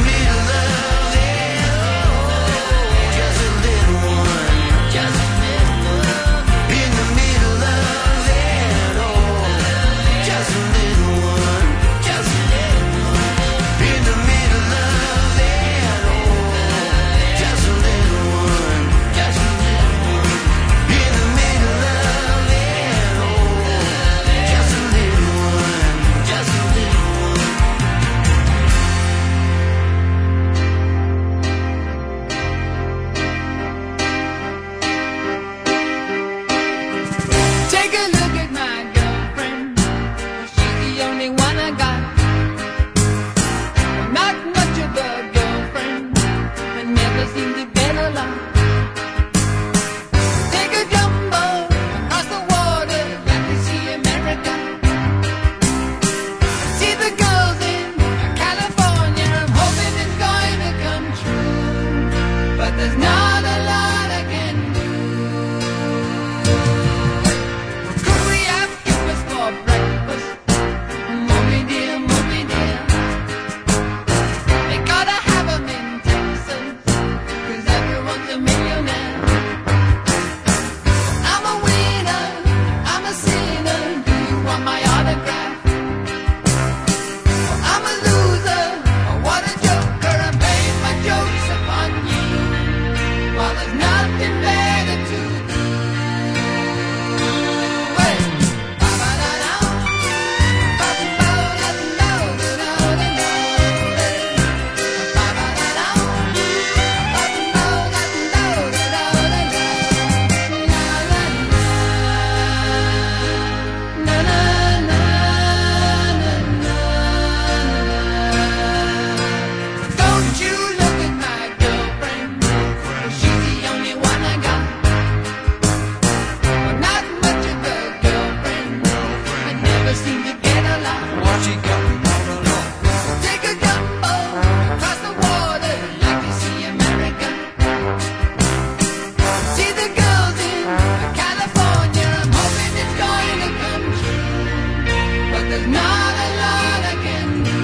there's not a lot I can do.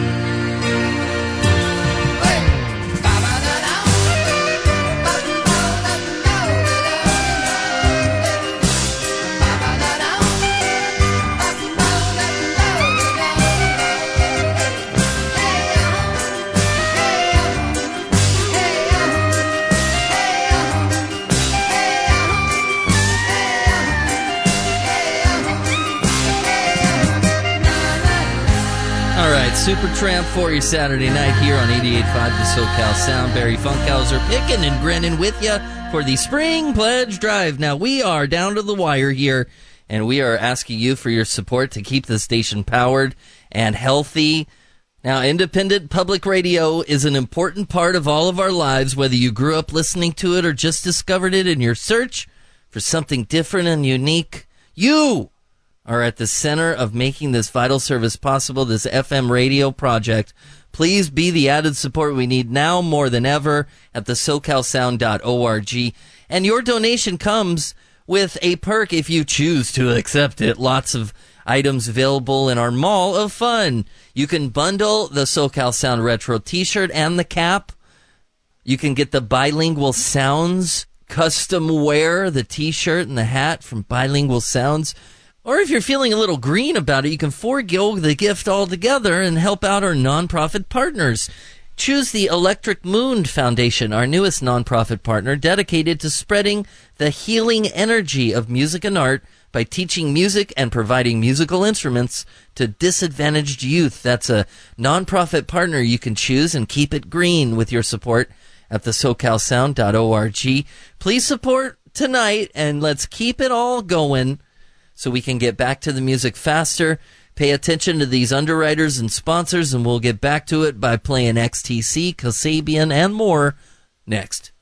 Supertramp for your Saturday night here on eighty-eight point five The SoCal Sound. Barry Funkhauser picking and grinning with you for the Spring Pledge Drive. Now, we are down to the wire here, and we are asking you for your support to keep the station powered and healthy. Now, independent public radio is an important part of all of our lives, whether you grew up listening to it or just discovered it in your search for something different and unique. You are at the center of making this vital service possible, this F M radio project. Please be the added support we need now more than ever at the socal sound dot org. And your donation comes with a perk if you choose to accept it. Lots of items available in our Mall of Fun. You can bundle the SoCal Sound Retro t-shirt and the cap. You can get the Bilingual Sounds custom wear, the t-shirt and the hat from Bilingual Sounds. Or if you're feeling a little green about it, you can forego the gift altogether and help out our nonprofit partners. Choose the Electric Moon Foundation, our newest nonprofit partner, dedicated to spreading the healing energy of music and art by teaching music and providing musical instruments to disadvantaged youth. That's a nonprofit partner you can choose and keep it green with your support at the socal sound dot org. Please support tonight, and let's keep it all going so we can get back to the music faster. Pay attention to these underwriters and sponsors, and we'll get back to it by playing X T C, Kasabian, and more next.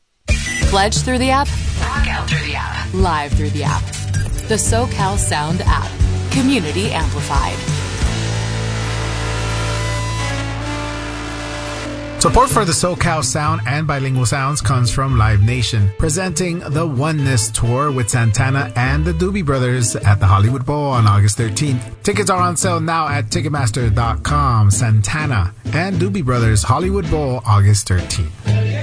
Pledge through the app. Rock out through the app. Live through the app. The SoCal Sound app. Community amplified. Support for the SoCal Sound and Bilingual Sounds comes from Live Nation, presenting the Oneness Tour with Santana and the Doobie Brothers at the Hollywood Bowl on August thirteenth. Tickets are on sale now at ticketmaster dot com. Santana and Doobie Brothers Hollywood Bowl, August thirteenth.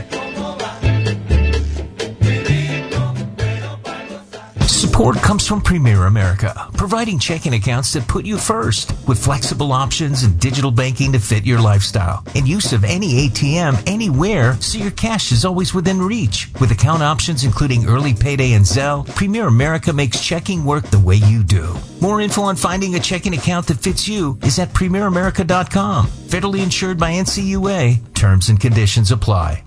Support comes from Premier America, providing checking accounts that put you first, with flexible options and digital banking to fit your lifestyle, and use of any A T M anywhere so your cash is always within reach. With account options including early payday and Zelle, Premier America makes checking work the way you do. More info on finding a checking account that fits you is at premier america dot com. Federally insured by N C U A. Terms and conditions apply.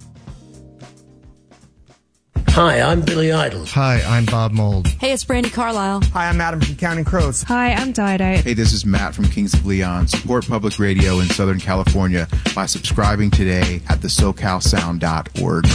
Hi, I'm Billy Idol. Hi, I'm Bob Mould. Hey, it's Brandy Carlisle. Hi, I'm Adam from Counting Crows. Hi, I'm Dido. Hey, this is Matt from Kings of Leon. Support public radio in Southern California by subscribing today at the socal sound dot org.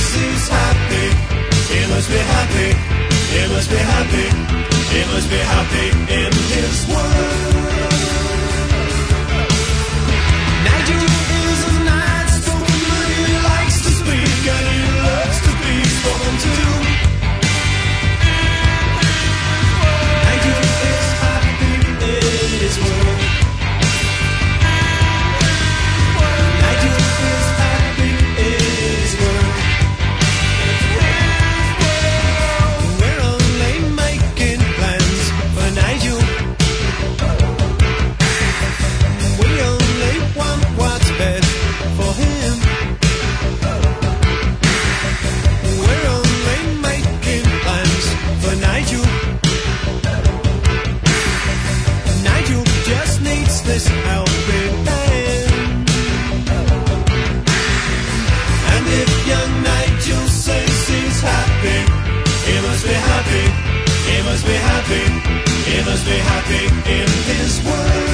It must be happy, big in his world.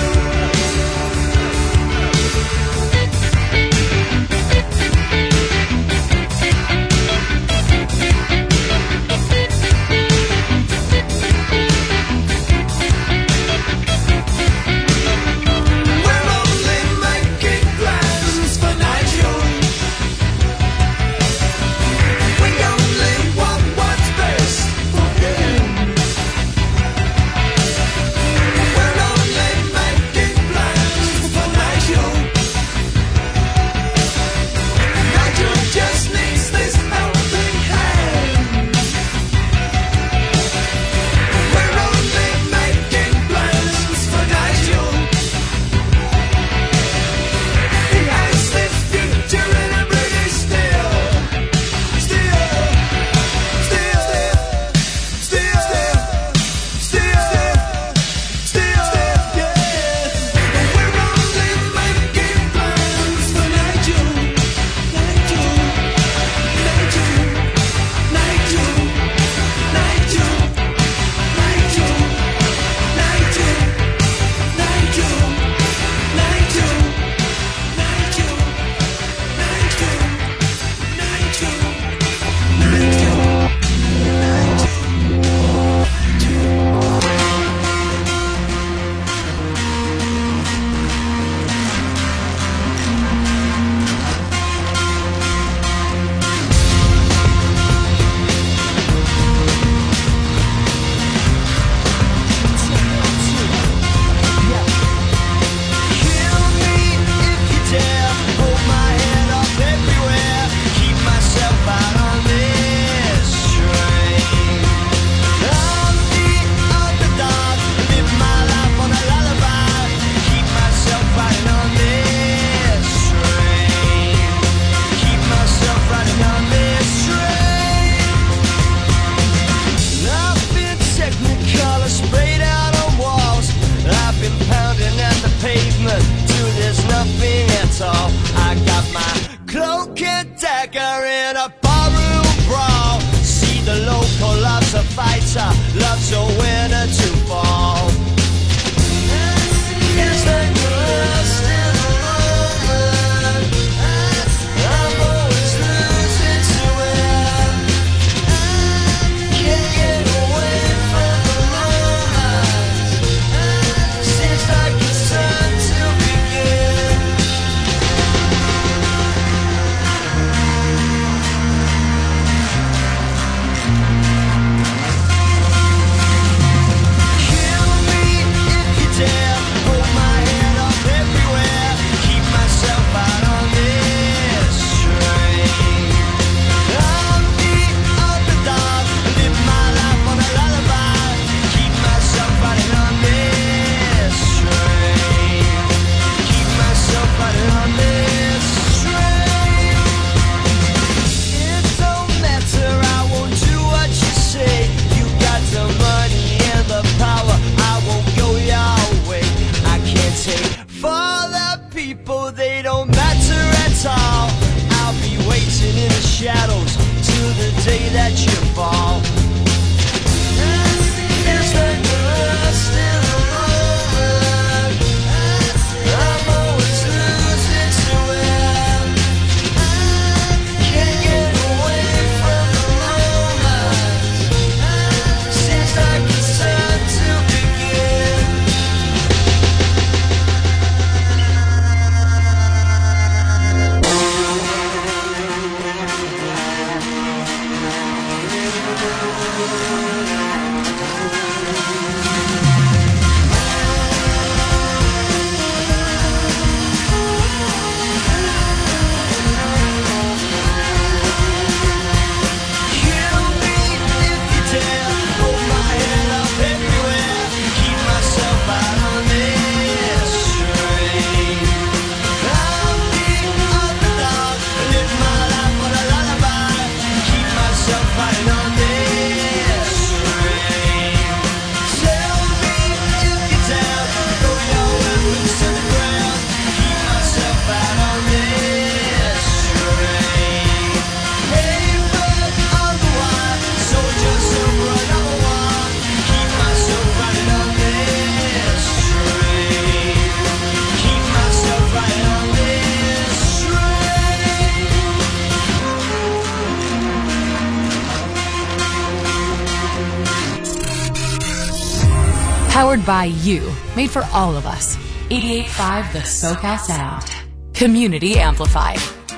Powered by you. Made for all of us. eighty-eight point five The SoCal Sound. Community amplified.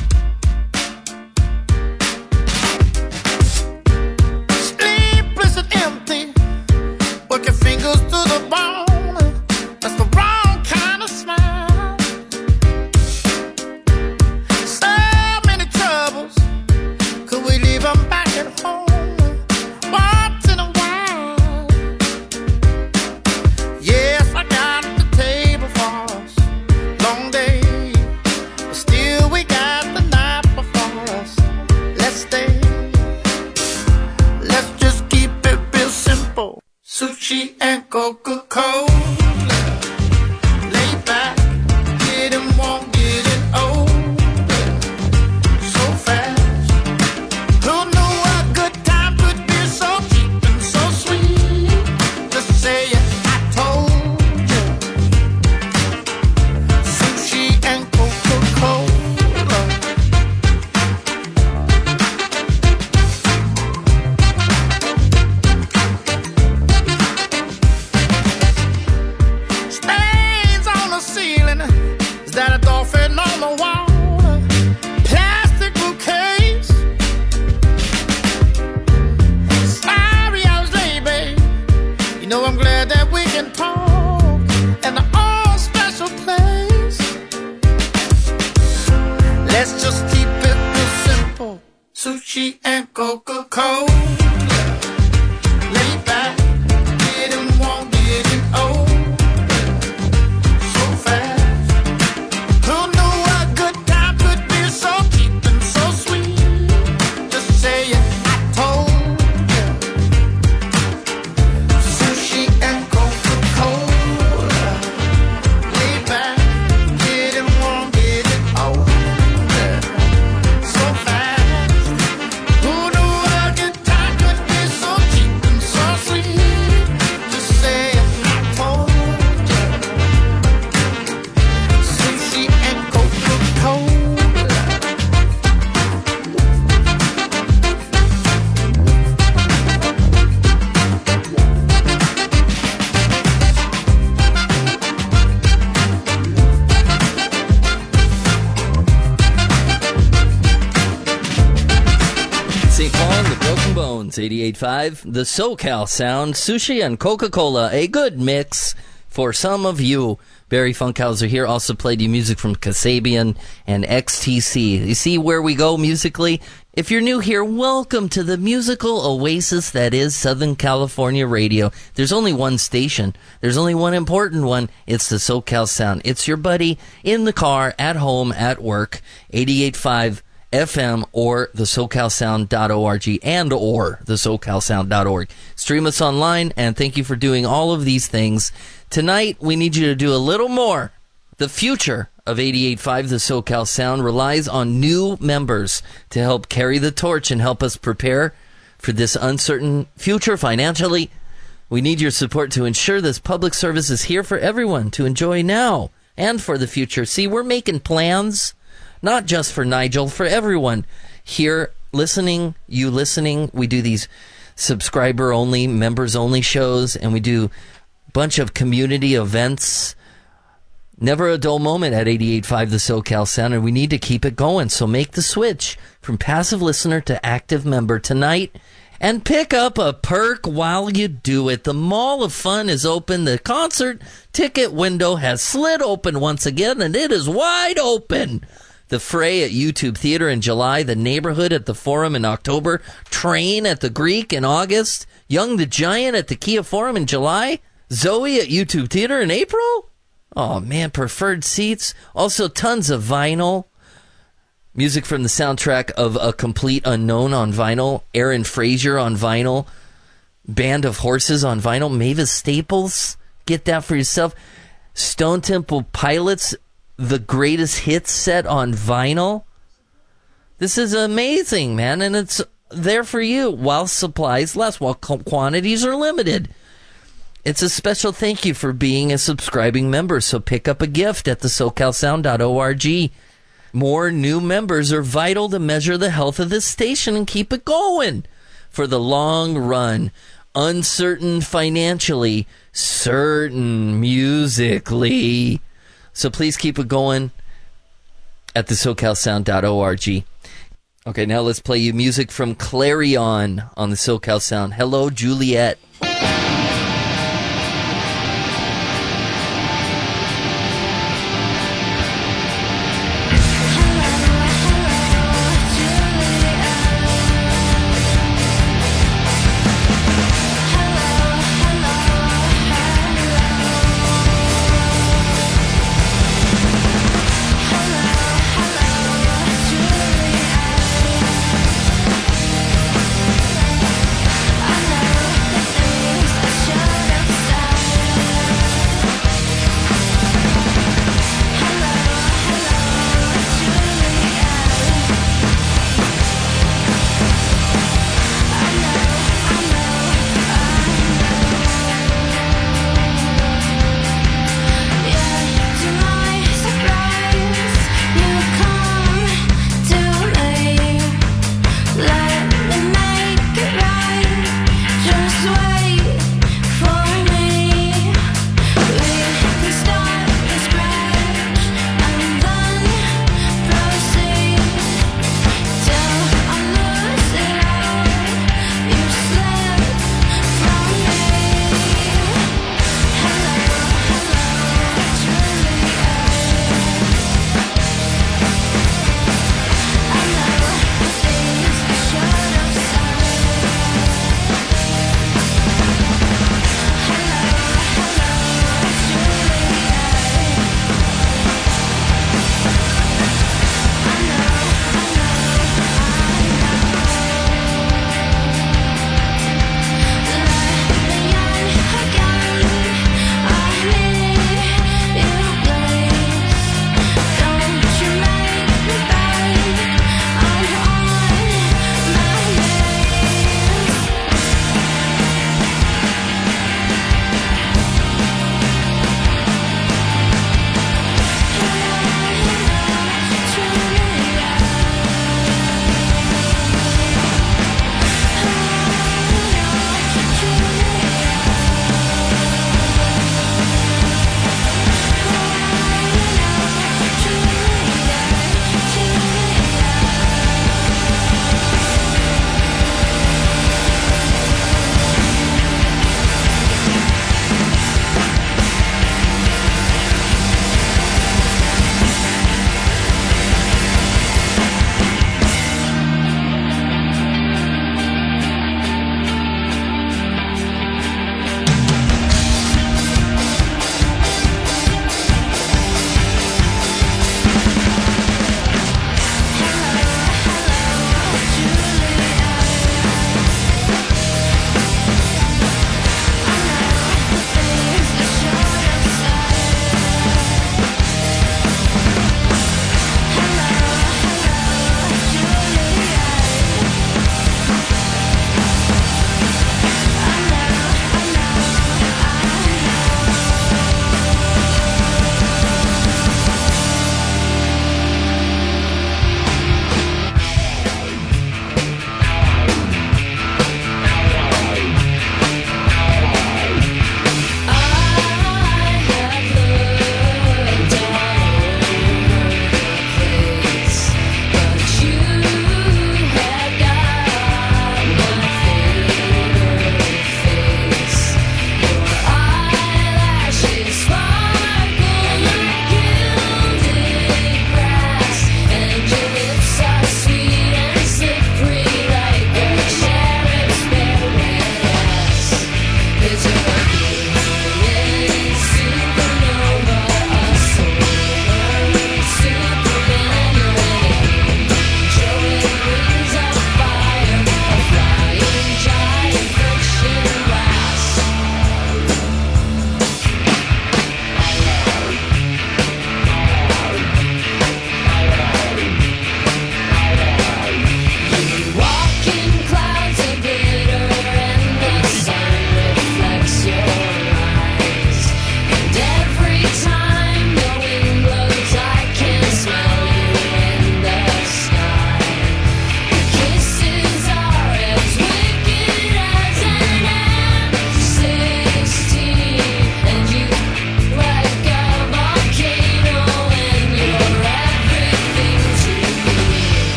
Sleepless and empty. Work your fingers to the bone. That's the wrong kind of smile. So many troubles. Could we leave them back at home? Once in a while. Yes, I got the table for us. Long day. But still we got the night before us. Let's stay. Let's just keep it real simple. Sushi and Coca-Cola. Lay back, didn't want, getting old. So fast. Who knew a good time could be so cheap and so sweet? Just say it, I told you. Sushi and Coca-Cola. Stains on the ceiling. Is that a dolphin on the wall? Plastic bouquets. Sorry I was late, babe. You know I'm glad that we can talk in our own special place. Let's just keep it real simple. Sushi and Coca-Cola. Lay back, didn't want, getting old. So fast. Who knew a good time could be so cheap and so sweet? Just say it, I told you. Sushi and Coca-Cola. Lay back, didn't want, getting old. So fast. Who knew a good time could be so cheap and so sweet? Just say it, I told you. Sushi and Coca-Cola. Saint Paul and the Broken Bones, eighty-eight point five The SoCal Sound, Sushi and Coca-Cola, a good mix for some of you. Barry Funkhauser here, also played you music from Kasabian and X T C. You see where we go musically? If you're new here, welcome to the musical oasis that is Southern California radio. There's only one station. There's only one important one. It's the SoCal Sound. It's your buddy in the car, at home, at work, eighty-eight point five F M or the socal sound dot org and or the socal sound dot org. Stream us online, and thank you for doing all of these things. Tonight, we need you to do a little more. The future of eighty-eight point five The SoCal Sound relies on new members to help carry the torch and help us prepare for this uncertain future financially. We need your support to ensure this public service is here for everyone to enjoy now and for the future. See, we're making plans. Not just for Nigel, for everyone here listening, you listening. We do these subscriber-only, members-only shows, and we do a bunch of community events. Never a dull moment at eighty-eight point five The SoCal Sound, and we need to keep it going. So make the switch from passive listener to active member tonight, and pick up a perk while you do it. The Mall of Fun is open. The concert ticket window has slid open once again, and it is wide open. The Fray at YouTube Theater in July, The Neighborhood at the Forum in October, Train at the Greek in August, Young the Giant at the Kia Forum in July, Zoe at YouTube Theater in April. Oh man, preferred seats. Also tons of vinyl. Music from the soundtrack of A Complete Unknown on vinyl, Aaron Frazier on vinyl, Band of Horses on vinyl, Mavis Staples, get that for yourself. Stone Temple Pilots, The Greatest Hits set on vinyl. This is amazing, man, and it's there for you while supplies last, while quantities are limited. It's a special thank you for being a subscribing member, so pick up a gift at the socal sound dot org. More new members are vital to measure the health of this station and keep it going for the long run. uncertain financially, certain musically. So please keep it going at the socal sound dot org. Okay, now let's play you music from Clarion on the SoCal Sound. Hello, Juliet. I know that they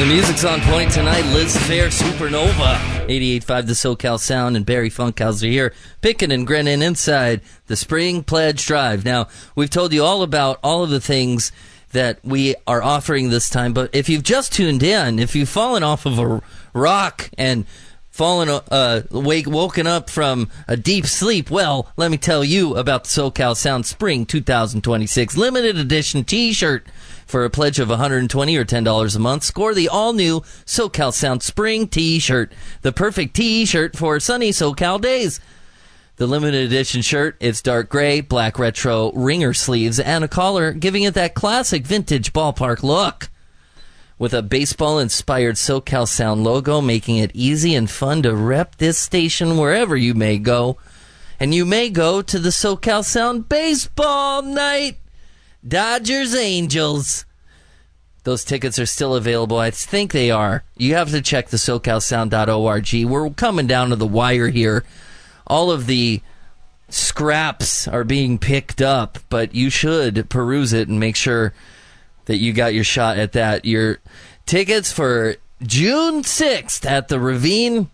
The music's on point tonight. Liz Phair, Supernova. eighty-eight point five The SoCal Sound and Barry Funkhauser here, picking and grinning inside the Spring Pledge Drive. Now, we've told you all about all of the things that we are offering this time, but if you've just tuned in, if you've fallen off of a rock and fallen, uh, wake, woken up from a deep sleep, well, let me tell you about the SoCal Sound Spring twenty twenty-six limited edition t-shirt. For a pledge of one hundred twenty dollars or ten dollars a month, score the all-new SoCal Sound Spring t-shirt, the perfect t-shirt for sunny SoCal days. The limited edition shirt, it's dark gray, black retro ringer sleeves, and a collar, giving it that classic vintage ballpark look. With a baseball-inspired SoCal Sound logo, making it easy and fun to rep this station wherever you may go. And you may go to the SoCal Sound baseball night. Dodgers Angels. Those tickets are still available. I think they are. You have to check the socal sound dot org. We're coming down to the wire here. All of the scraps are being picked up, but you should peruse it and make sure that you got your shot at that. Your tickets for June sixth at the Ravine,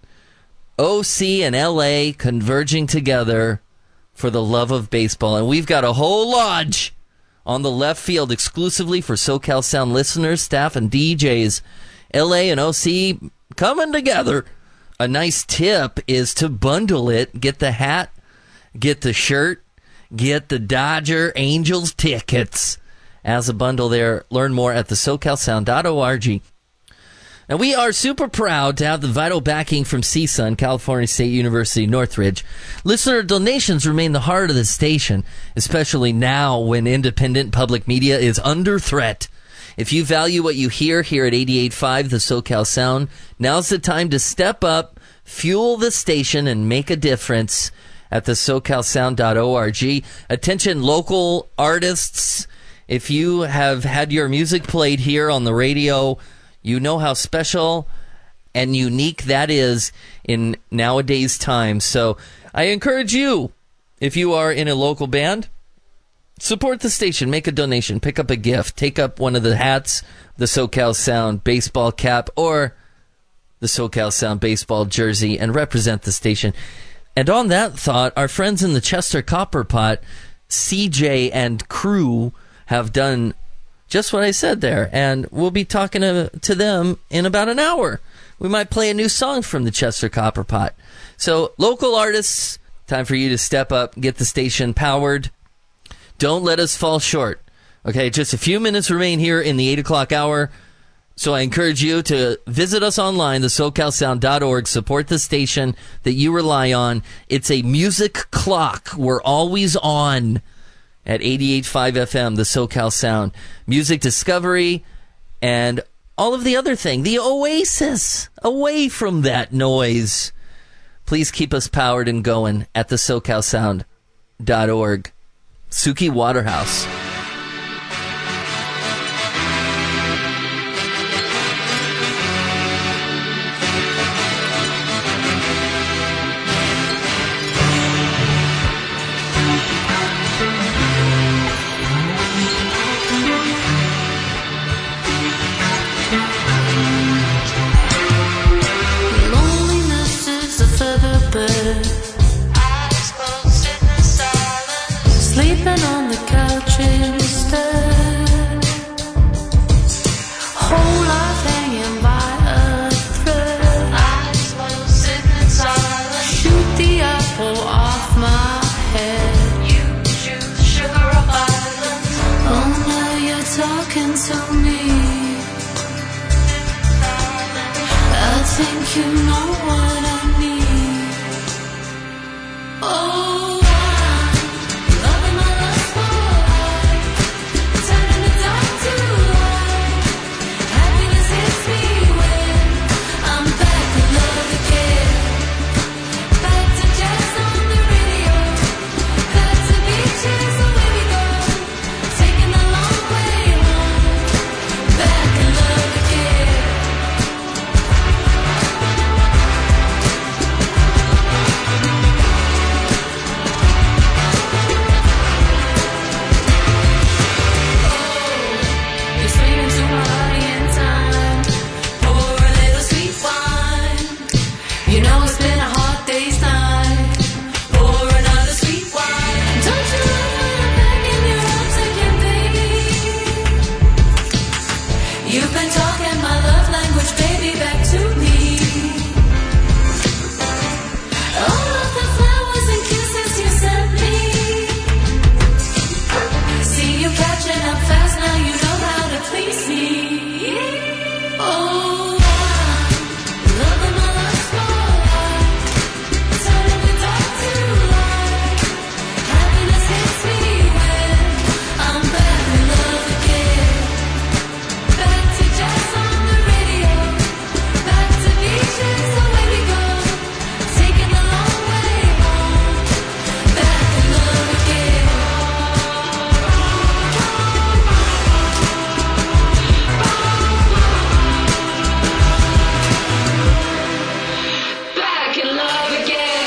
O C, and L A converging together for the love of baseball. And we've got a whole lodge on the left field exclusively for SoCal Sound listeners, staff, and D Js. L A and O C coming together. A nice tip is to bundle it. Get the hat, get the shirt, get the Dodger Angels tickets as a bundle there. Learn more at the socal sound dot org. Now, we are super proud to have the vital backing from C S U N, California State University, Northridge. Listener donations remain the heart of the station, especially now when independent public media is under threat. If you value what you hear here at eighty-eight point five The SoCal Sound, now's the time to step up, fuel the station, and make a difference at the socal sound dot org. Attention, local artists. If you have had your music played here on the radio, you know how special and unique that is in nowadays time. So I encourage you, if you are in a local band, support the station, make a donation, pick up a gift, take up one of the hats, the SoCal Sound baseball cap, or the SoCal Sound baseball jersey, and represent the station. And on that thought, our friends in the Chester Copper Pot, C J and crew, have done just what I said there, and we'll be talking to, to them in about an hour. We might play a new song from the Chester Copper Pot. So, local artists, time for you to step up, get the station powered. Don't let us fall short. Okay, just a few minutes remain here in the eight o'clock hour, so I encourage you to visit us online, the socal sound dot org, support the station that you rely on. It's a music clock. We're always on at eighty-eight point five F M, the SoCal Sound. Music discovery and all of the other thing. The oasis away from that noise. Please keep us powered and going at the socal sound dot org. Suki Waterhouse. Sleeping on the couch instead. Whole life hanging by a thread. Eyes closed, sitting in silence. Shoot the apple off my head. You choose sugar or violence. Oh, now you're talking to me. I think you know what I need. Oh. You've been talking my love language, baby, back to me. All of the flowers and kisses you sent me. See you catching up fast, now you know how to please me. Oh, I'm loving my love spotlight. Turning the dark to light. Happiness hits me when I'm back in love again. Back to jazz on the radio. Back to beaches, away we go. Taking the long way home. Back in love again. Back in love again.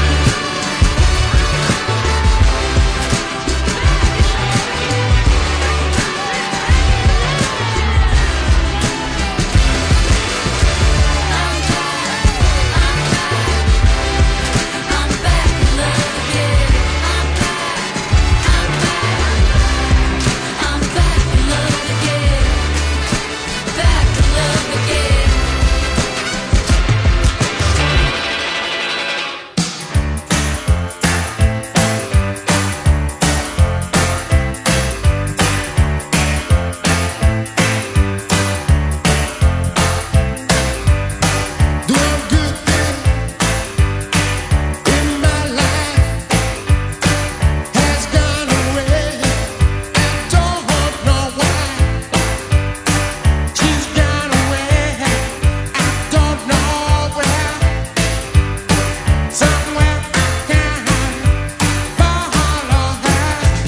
I'm back in love again. I'm back in love again. Back in love again. Doing good things in my life has gone away. I don't know why. She's gone away. I don't know where. Somewhere I can follow her.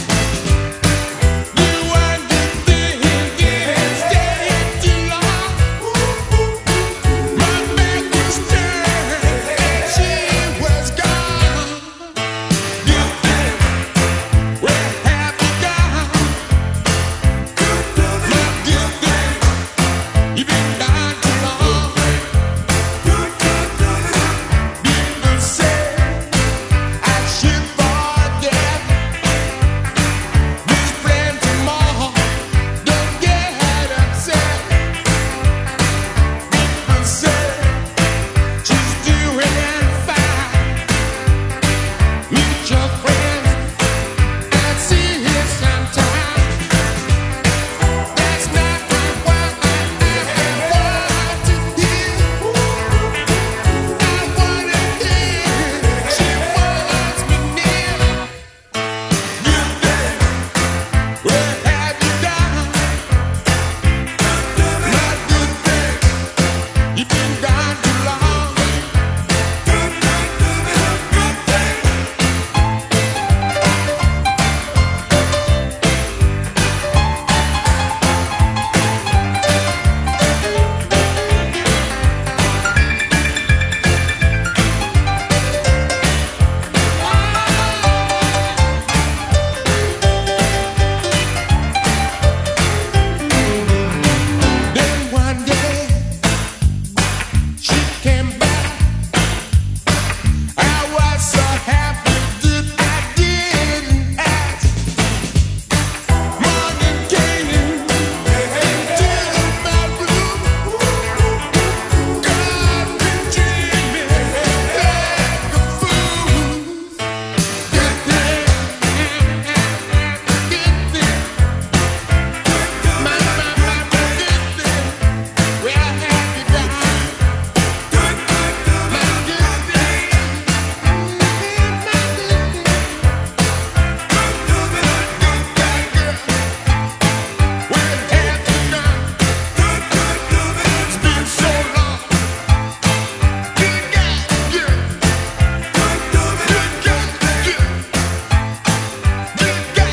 Doing good things, staying too long. My back was turned and she was gone. Good thing, where have you gone? My good thing, you've been gone too long. People say I should forget. This plan tomorrow, don't get upset. People say she's doing fine. Meet your friends and see her sometime. That's not what I want to hear. I want to hear she wants me near. Good day, where have you gone? My good thing, you've been gone too long. Good day, good day. Then one day she came back. I was so happy that I didn't ask. Morning came into my room. God been dreaming like a fool. Good thing, good thing, my my my good thing. Where have you gone? My good thing, my good thing. Where have you gone? It's been so long. Good guy, good. Good guy, good. Good guy,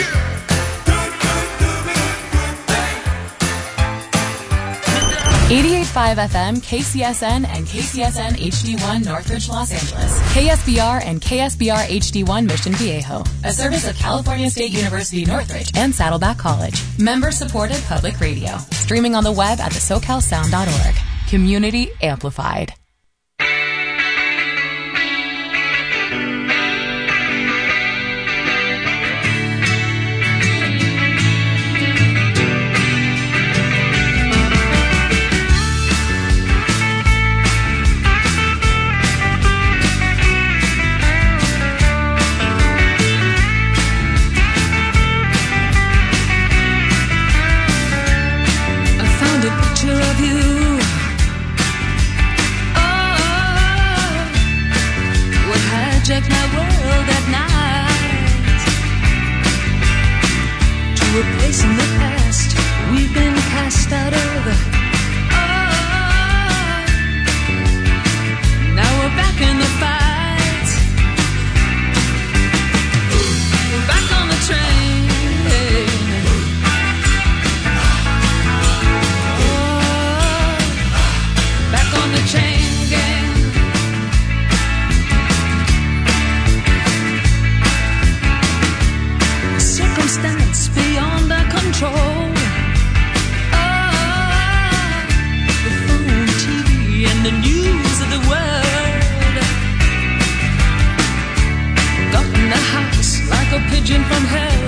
eighty-eight point five F M, K C S N, and K C S N H D one Northridge, Los Angeles. K S B R and K S B R H D one Mission Viejo. A service of California State University Northridge and Saddleback College. Member-supported public radio. Streaming on the web at the socal sound dot org. Community amplified. Facing the past, we've been cast out of. Oh, now we're back in the fight. We're back on the train. Oh, back on the chain gang. Circumstance beyond our control. Oh, the phone, T V, and the news of the world. Got in the house like a pigeon from hell.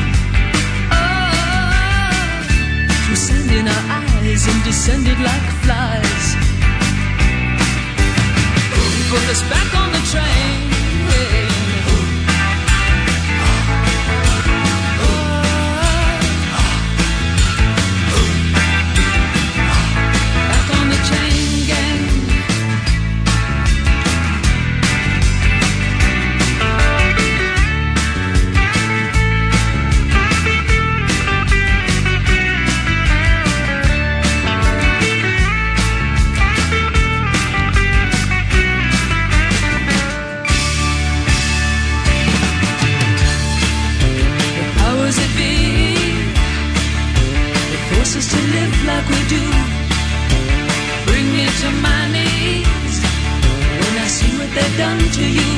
Oh, through sand in our eyes and descended like flies. Put us back on the train. Like we do, bring me to my knees when I see what they've done to you.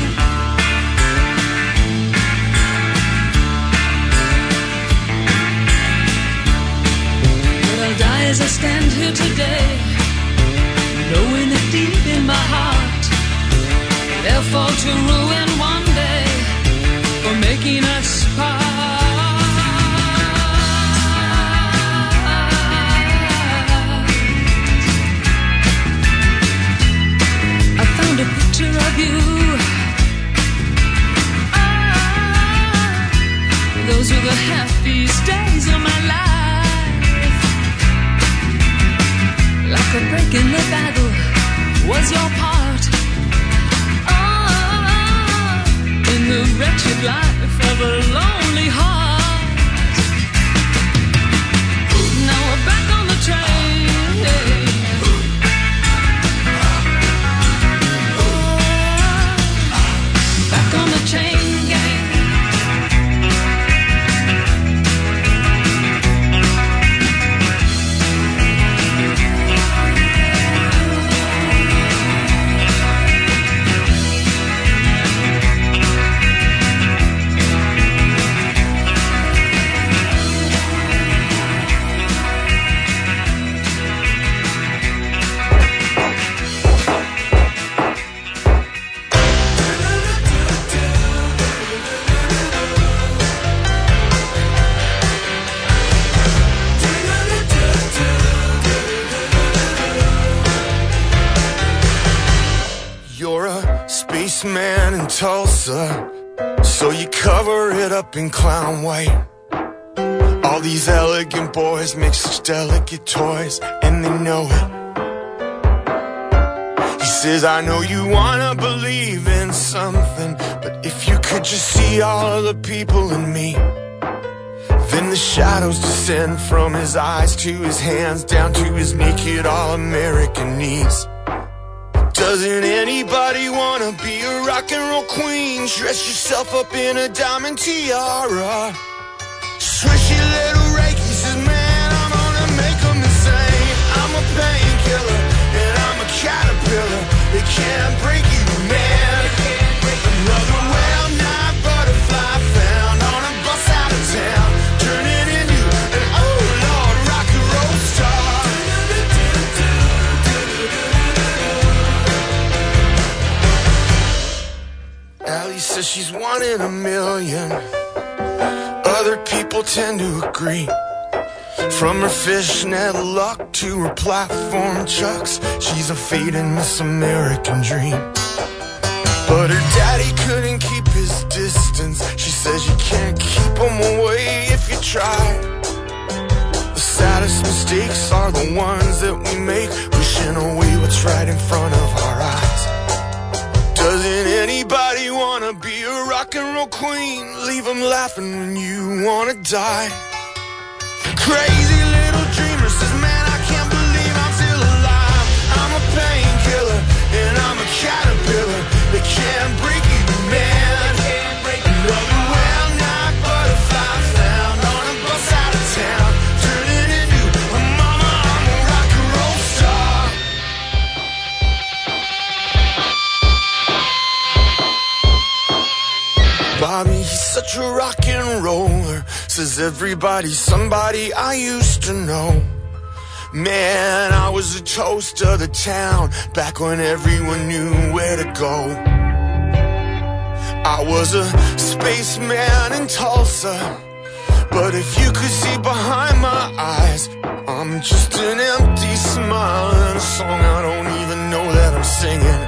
But I'll die as I stand here today, knowing that deep in my heart they'll fall to ruin one day for making us part. A picture of you. Ah, those were the happiest days of my life. Like a break in the battle was your part. Ah, in the wretched life of a lonely heart. Now we're back on the train. On the chain gang. Man in Tulsa, so you cover it up in clown white. All these elegant boys make such delicate toys, and they know it. He says, I know you wanna believe in something, but if you could just see all of the people in me. Then the shadows descend from his eyes to his hands, down to his naked all-American knees. Doesn't anybody wanna be a rock and roll queen? Dress yourself up in a diamond tiara. Swishy little reiki says, man, I'm gonna make them insane. I'm a painkiller and I'm a caterpillar. They can't break you, man. Another well-known butterfly found on a bus out of town, turning into an oh lord rock and roll star. Allie says she's one in a million. Other people tend to agree. From her fishnet luck to her platform chucks, she's a fading Miss American dream. But her daddy couldn't keep his distance. She says you can't keep him away if you try. The saddest mistakes are the ones that we make, pushing away what's right in front of our eyes. Doesn't anybody wanna be a rock and roll queen? Leave them laughing when you wanna die. Crazy little dreamer says, man, I can't believe I'm still alive. I'm a painkiller and I'm a caterpillar. They can't break you, man. Love you well, not butterflies found on a bus out of town. Turning into a mama, I'm a rock and roll star. Bobby, he's such a rock and roller. Says everybody's somebody I used to know. Man, I was a toast of the town back when everyone knew where to go. I was a spaceman in Tulsa, but if you could see behind my eyes, I'm just an empty smile and a song I don't even know that I'm singing.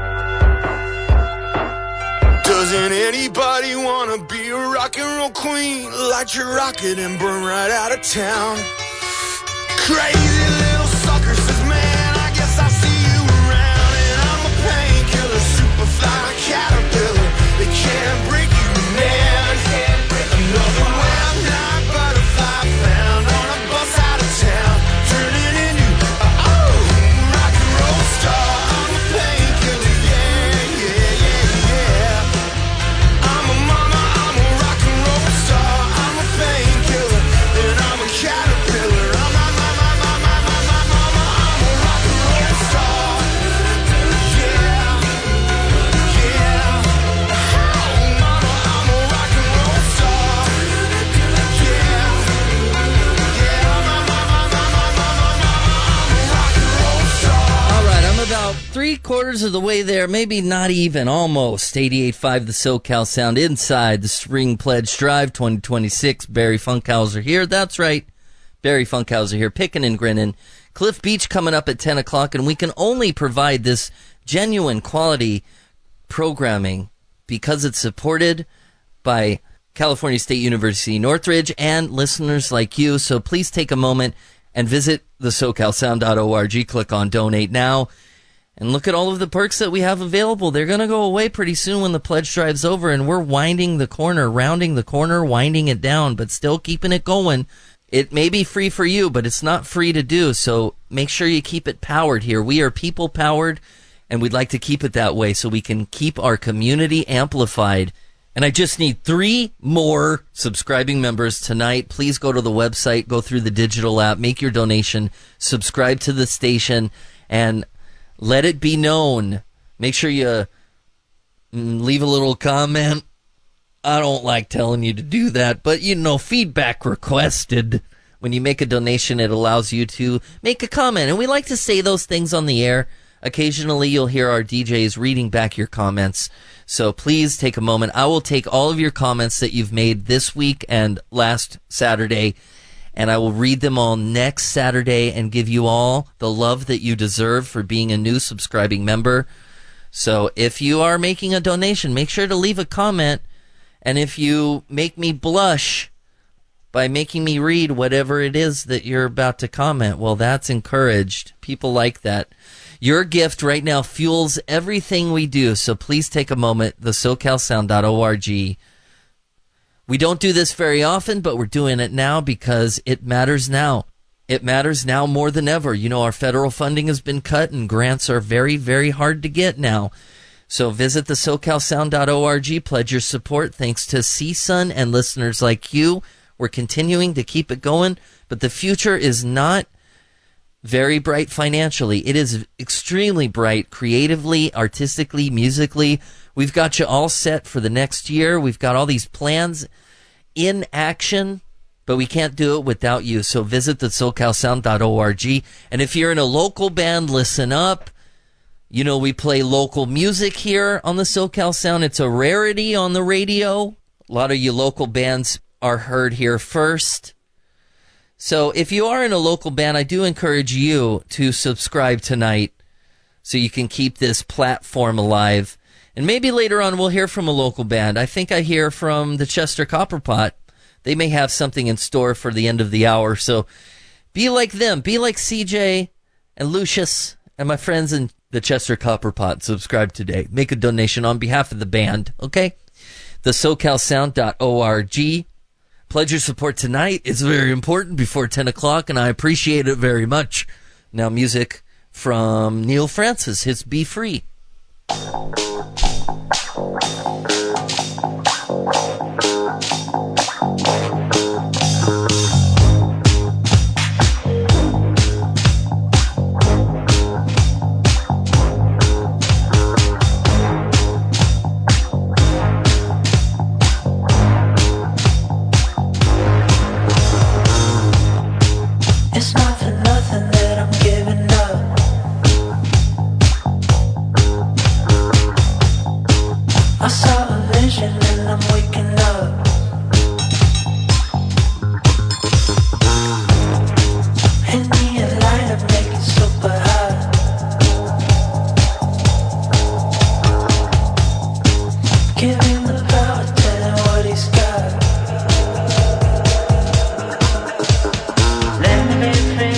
Doesn't anybody wanna be a rock and roll queen? Light your rocket and burn right out of town. Crazy little sucker says, man, I guess I see you around. And I'm a painkiller, superfly caterpillar. They can't break you, man. Another web night butterfly found on a bus out of town. Turning into a oh, rock and roll star. I'm a painkiller, yeah, yeah, yeah, yeah. I'm a mama, I'm a rock and roll star. I'm a painkiller and I'm a caterpillar. I'm a mama, mama, mama, mama, I'm a rock and roll star. Yeah, yeah. About three quarters of the way there, maybe not even, almost. eighty-eight point five the SoCal Sound inside the Spring Pledge Drive twenty twenty-six. Barry Funkhauser here. That's right. Barry Funkhauser here, picking and grinning. Cliff Beach coming up at ten o'clock, and we can only provide this genuine quality programming because it's supported by California State University Northridge and listeners like you. So please take a moment and visit the so cal sound dot org. Click on Donate Now. And look at all of the perks that we have available. They're going to go away pretty soon when the pledge drive's over, and we're winding the corner, rounding the corner, winding it down, but still keeping it going. It may be free for you, but it's not free to do, so make sure you keep it powered here. We are people-powered, and we'd like to keep it that way so we can keep our community amplified. And I just need three more subscribing members tonight. Please go to the website, go through the digital app, make your donation, subscribe to the station, and let it be known. Make sure you leave a little comment. I don't like telling you to do that, but, you know, feedback requested. When you make a donation, it allows you to make a comment. And we like to say those things on the air. Occasionally, you'll hear our D Js reading back your comments. So please take a moment. I will take all of your comments that you've made this week and last Saturday, and I will read them all next Saturday and give you all the love that you deserve for being a new subscribing member. So if you are making a donation, make sure to leave a comment. And if you make me blush by making me read whatever it is that you're about to comment, well, that's encouraged. People like that. Your gift right now fuels everything we do, so please take a moment, the so cal sound dot org. We don't do this very often, but we're doing it now because it matters now. It matters now more than ever. You know, our federal funding has been cut and grants are very, very hard to get now. So visit the so cal sound dot org, pledge your support. Thanks to C S U N and listeners like you, we're continuing to keep it going, but the future is not very bright financially. It is extremely bright creatively, artistically, musically. We've got you all set for the next year. We've got all these plans in action, but we can't do it without you. So visit the so cal sound dot org. And if you're in a local band, listen up. You know, we play local music here on the SoCal Sound. It's a rarity on the radio. A lot of you local bands are heard here first. So if you are in a local band, I do encourage you to subscribe tonight so you can keep this platform alive. And maybe later on we'll hear from a local band. I think I hear from the Chester Copperpot. They may have something in store for the end of the hour. So be like them. Be like C J and Lucius and my friends in the Chester Copperpot. Subscribe today. Make a donation on behalf of the band, okay? the so cal sound dot org. Pledge your support tonight. It's very important before ten o'clock, and I appreciate it very much. Now, music from Neil Francis, his Be Free. It's not for nothing that I'm giving up. I saw a vision and I'm waking up. And me a light up, make it super hot. Give him the power, tell him what he's got. Let me be free.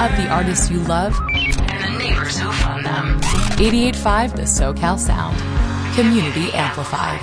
of the artists you love and the neighbors who fund them. eighty-eight point five The SoCal Sound. Community amplified.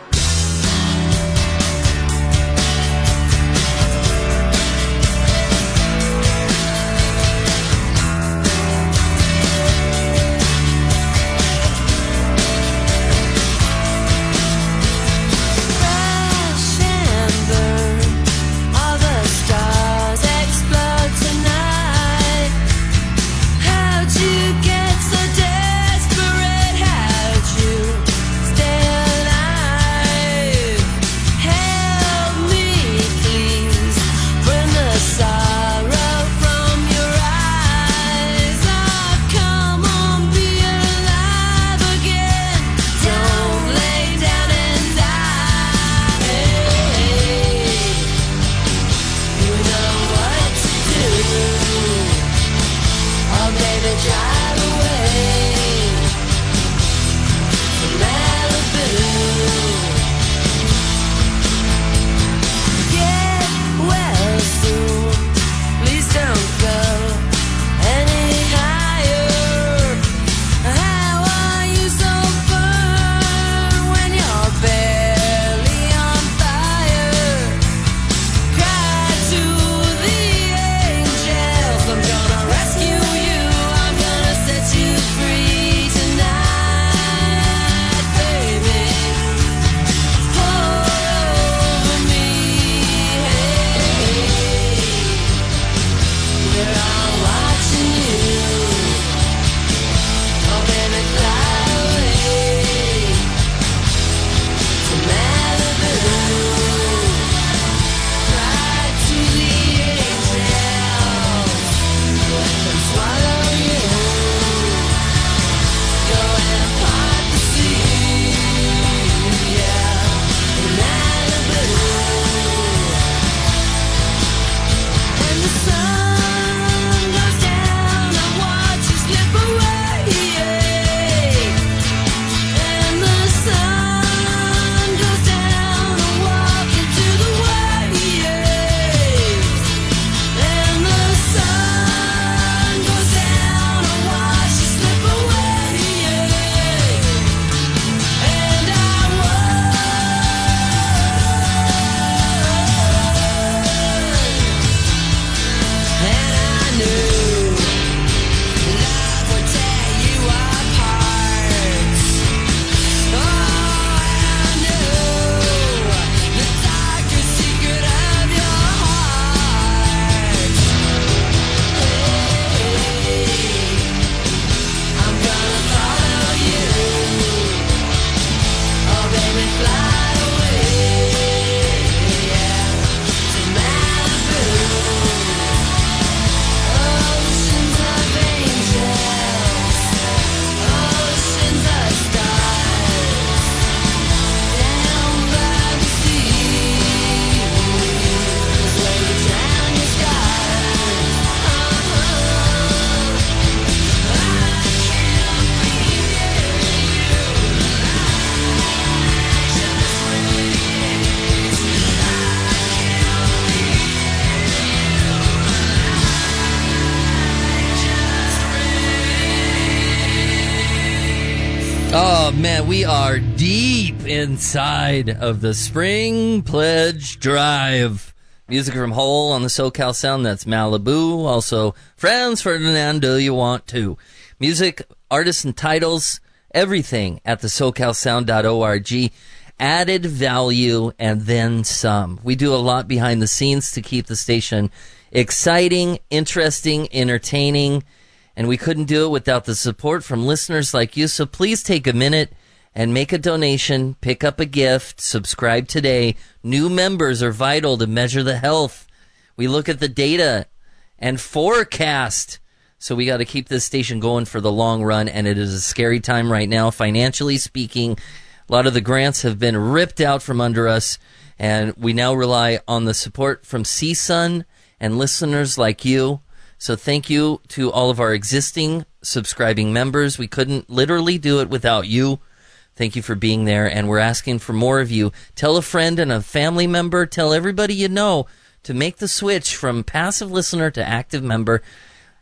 Oh, man, we are deep inside of the Spring Pledge Drive. Music from Hole on the SoCal Sound. That's Malibu. Also, Franz Ferdinand, Do You Want To? Music, artists, and titles, everything at the socal sound dot org. Added value and then some. We do a lot behind the scenes to keep the station exciting, interesting, entertaining, and we couldn't do it without the support from listeners like you. So please take a minute and make a donation, pick up a gift, subscribe today. New members are vital to measure the health. We look at the data and forecast. So we got to keep this station going for the long run, and it is a scary time right now, financially speaking. A lot of the grants have been ripped out from under us, and we now rely on the support from C S U N and listeners like you. So thank you to all of our existing subscribing members. We couldn't literally do it without you. Thank you for being there, and we're asking for more of you. Tell a friend and a family member, tell everybody you know to make the switch from passive listener to active member.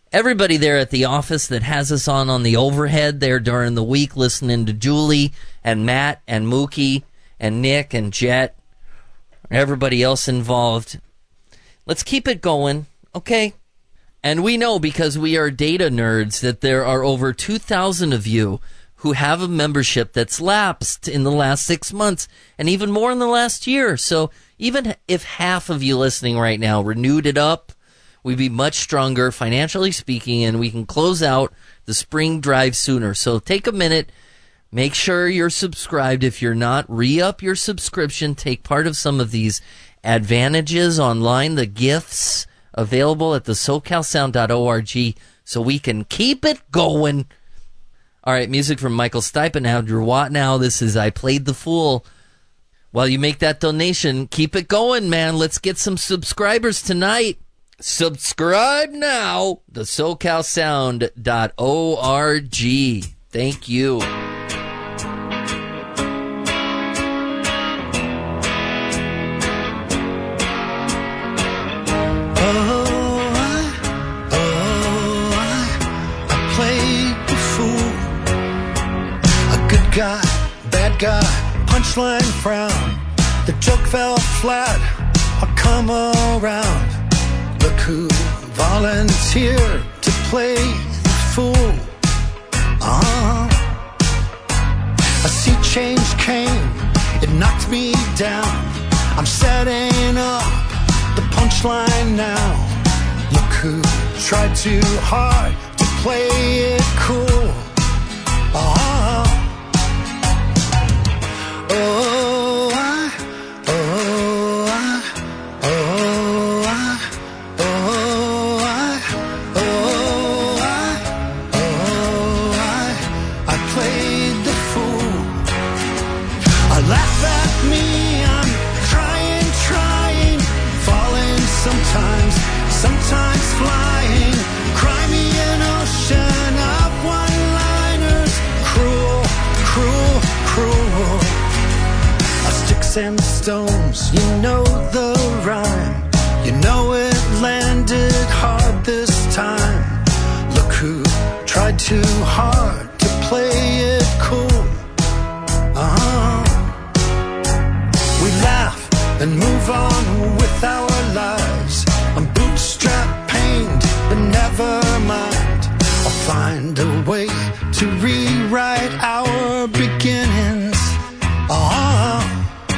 everybody there at the office that has us on on the overhead there during the week, listening to Julie and Matt and Mookie and Nick and Jet, everybody else involved. Let's keep it going, okay? And we know, because we are data nerds, that there are over two thousand of you who have a membership that's lapsed in the last six months and even more in the last year. So even if half of you listening right now renewed it up, we'd be much stronger financially speaking, and we can close out the spring drive sooner. So take a minute, make sure you're subscribed. If you're not, re-up your subscription. Take part of some of these advantages online, the gifts available at the socal sound dot org, so we can keep it going. All right, music from Michael Stipe and Andrew Watt now. This is I Played the Fool. While you make that donation, keep it going, man. Let's get some subscribers tonight. Subscribe now, the socal sound dot org. Thank you. Guy, bad guy, punchline frown. The joke fell flat, I'll come around. Look who volunteered to play the fool. Uh-huh. A sea change came, it knocked me down. I'm setting up the punchline now. Look who tried too hard to play it cool. Uh-huh. Oh, I, oh, I, oh, I, oh, I, oh, I, oh, I, I played the fool. I laugh at me, I'm trying, trying, falling sometimes, sometimes flying. Cry me an ocean of one-liners, cruel, cruel, cruel. Sticks and stones, you know the rhyme. You know it landed hard this time. Look who tried too hard to play it cool. Uh-huh. We laugh and move on with our lives. I'm bootstrap pained, but never mind. I'll find a way to rewrite our beginnings. Uh-huh.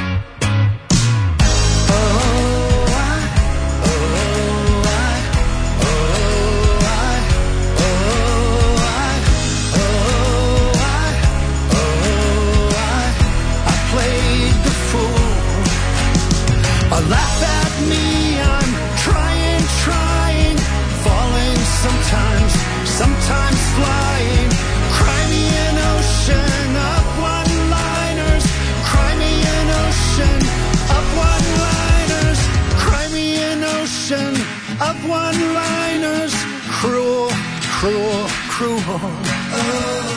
Laugh at me, I'm trying, trying, falling sometimes, sometimes flying. Cry me an ocean of one-liners, cry me an ocean of one-liners, cry me an ocean of one-liners. Cruel, cruel, cruel. Oh.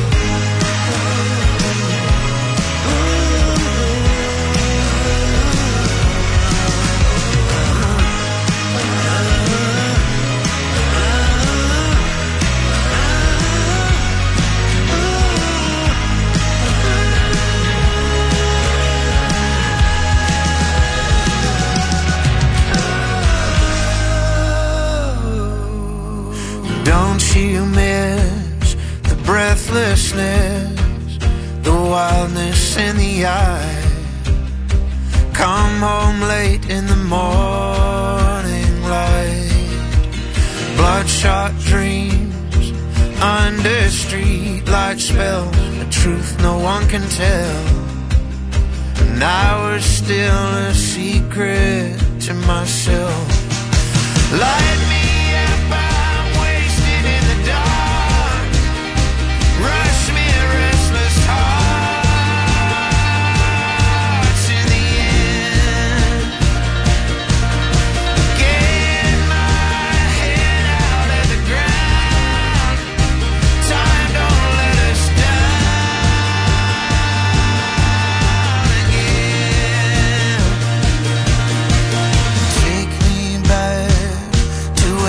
Don't you miss the breathlessness, the wildness in the eye? Come home late in the morning light, bloodshot dreams under streetlight spells, a truth no one can tell. And I was still a secret to myself. Light me to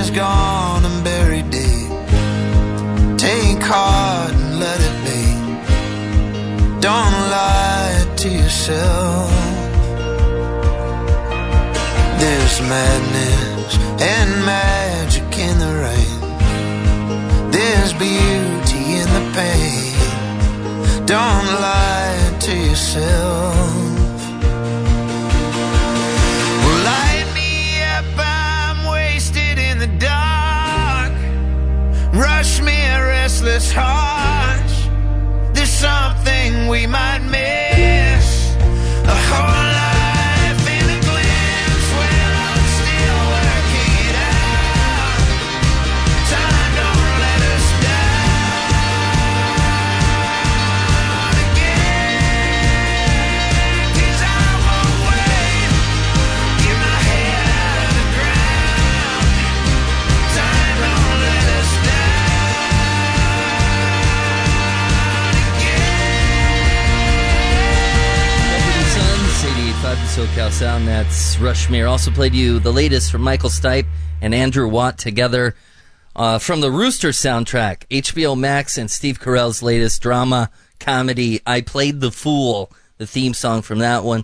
is gone and buried deep. Take heart and let it be. Don't lie to yourself. There's madness and magic in the rain. There's beauty in the pain. Don't lie to yourself. Well, light me up, I'm wasted in the dark. Rush me a restless heart. There's something we might miss. A whole life in a glimpse. Well, I'm still working it out. Time don't let us down again. 'Cause I won't wait. Get my head out of the ground. Time don't let us eighty-eight point five the SoCal Sound. That's Rushmere. Also played you the latest from Michael Stipe and Andrew Watt together uh, from the Rooster soundtrack. H B O Max and Steve Carell's latest drama comedy, I Played the Fool, the theme song from that one.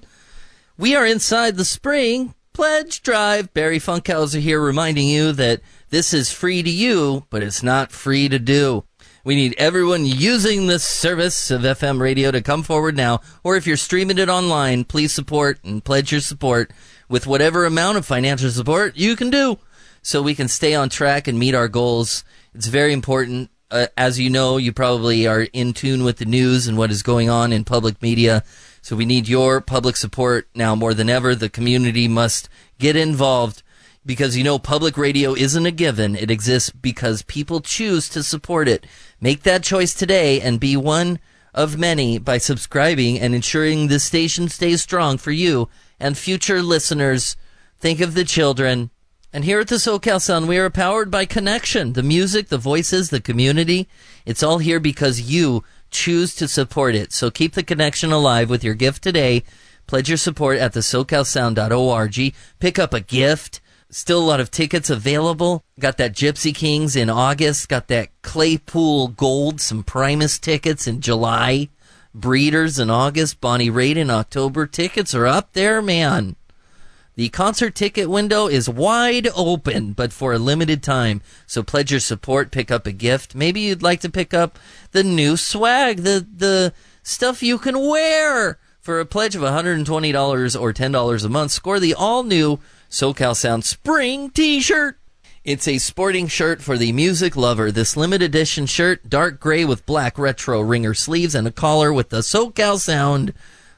We are inside the spring pledge drive. Barry Funkhauser here reminding you that this is free to you, but it's not free to do. We need everyone using this service of F M radio to come forward now, or if you're streaming it online, please support and pledge your support with whatever amount of financial support you can do so we can stay on track and meet our goals. It's very important. Uh, as you know, you probably are in tune with the news and what is going on in public media, so we need your public support now more than ever. The community must get involved. Because, you know, public radio isn't a given. It exists because people choose to support it. Make that choice today and be one of many by subscribing and ensuring this station stays strong for you and future listeners. Think of the children. And here at the SoCal Sound, we are powered by connection. The music, the voices, the community. It's all here because you choose to support it. So keep the connection alive with your gift today. Pledge your support at the socal sound dot org. Pick up a gift. Still a lot of tickets available. Got that Gypsy Kings in August. Got that Claypool Gold, some Primus tickets in July. Breeders in August. Bonnie Raitt in October. Tickets are up there, man. The concert ticket window is wide open, but for a limited time. So pledge your support, pick up a gift. Maybe you'd like to pick up the new swag, the the stuff you can wear. For a pledge of one hundred twenty dollars or ten dollars a month, score the all-new SoCal Sound Spring T-shirt. It's a sporting shirt for the music lover. This limited edition shirt, dark gray with black retro ringer sleeves and a collar with the SoCal Sound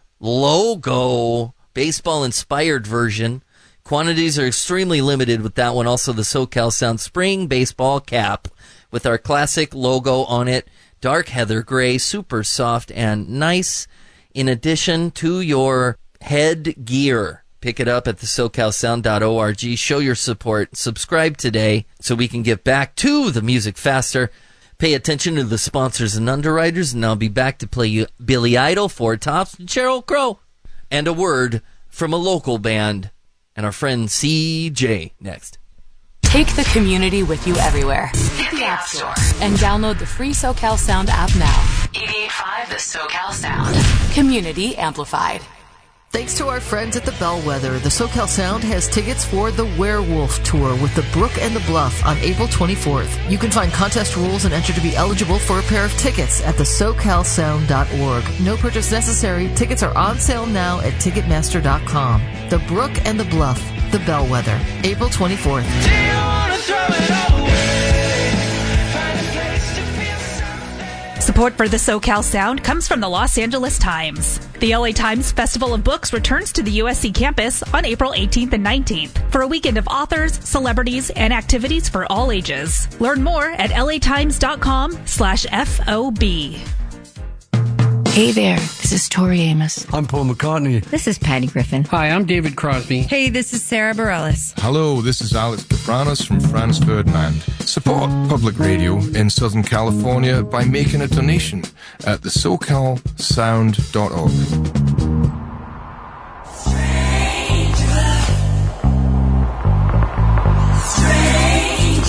logo. Baseball-inspired version. Quantities are extremely limited with that one. Also, the SoCal Sound Spring baseball cap with our classic logo on it. Dark heather gray, super soft and nice. In addition to your head gear. Pick it up at the socal sound dot org. Show your support. Subscribe today so we can get back to the music faster. Pay attention to the sponsors and underwriters, and I'll be back to play you Billy Idol, Four Tops, and Sheryl Crow. And a word from a local band and our friend C J next. Take the community with you everywhere. Hit the App Store and download the free SoCal Sound app now. eighty-eight point five The SoCal Sound. Community amplified. Thanks to our friends at the Bellwether, the SoCal Sound has tickets for the Werewolf Tour with the Brook and the Bluff on April twenty-fourth. You can find contest rules and enter to be eligible for a pair of tickets at the socal sound dot org. No purchase necessary. Tickets are on sale now at ticketmaster dot com. The Brook and the Bluff, the Bellwether, April twenty-fourth. Support for the SoCal Sound comes from the Los Angeles Times. The L A Times Festival of Books returns to the U S C campus on April eighteenth and nineteenth for a weekend of authors, celebrities, and activities for all ages. Learn more at latimes.com slash FOB. Hey there, this is Tori Amos. I'm Paul McCartney. This is Patty Griffin. Hi, I'm David Crosby. Hey, this is Sarah Bareilles. Hello, this is Alex Kapranos from Franz Ferdinand. Support public radio in Southern California by making a donation at the socal sound dot org. Stranger. Stranger.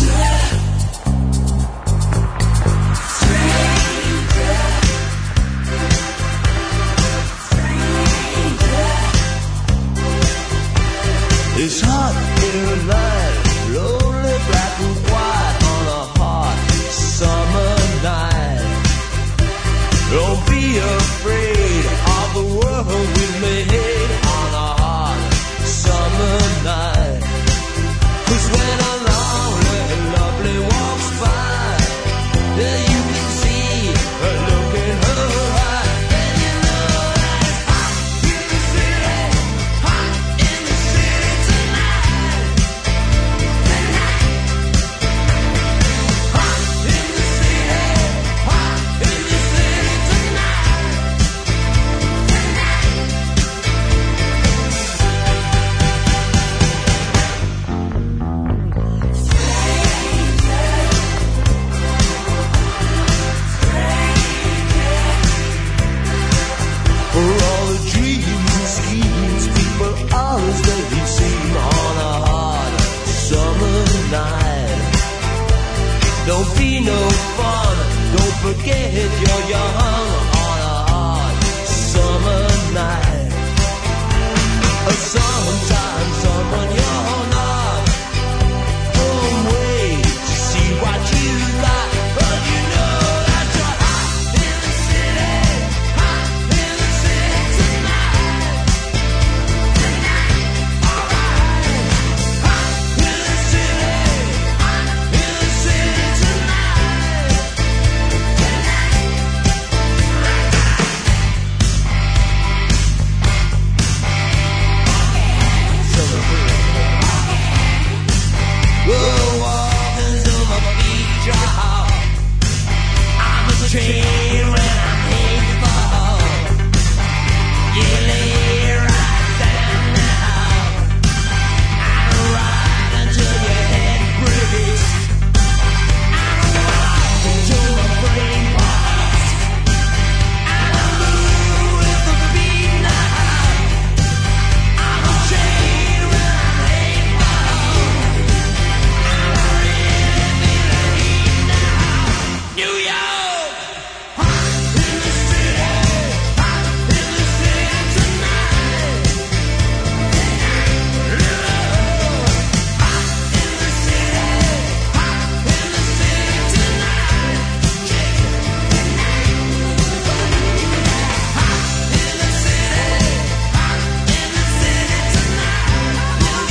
don't be no fun. Don't forget you're young on a hot summer night. Sometimes someone you're not won't wait to see what you got, but you know that you're hot in the city, hot in the city tonight. Tonight, alright. Hot in the city, hot in the city tonight. Whoa, walking till my feet drop. I'm a train when I'm heading for home. You lay right down now. I'm riding till your head breaks. I'm walking till my brain pops. I'm moving with the beat now. I'm a train when I'm heading for home. New York, hot in the city, hot in the city tonight. Love, hot in the city, hot in the city tonight. Hot in the city, hot in the city tonight. Love,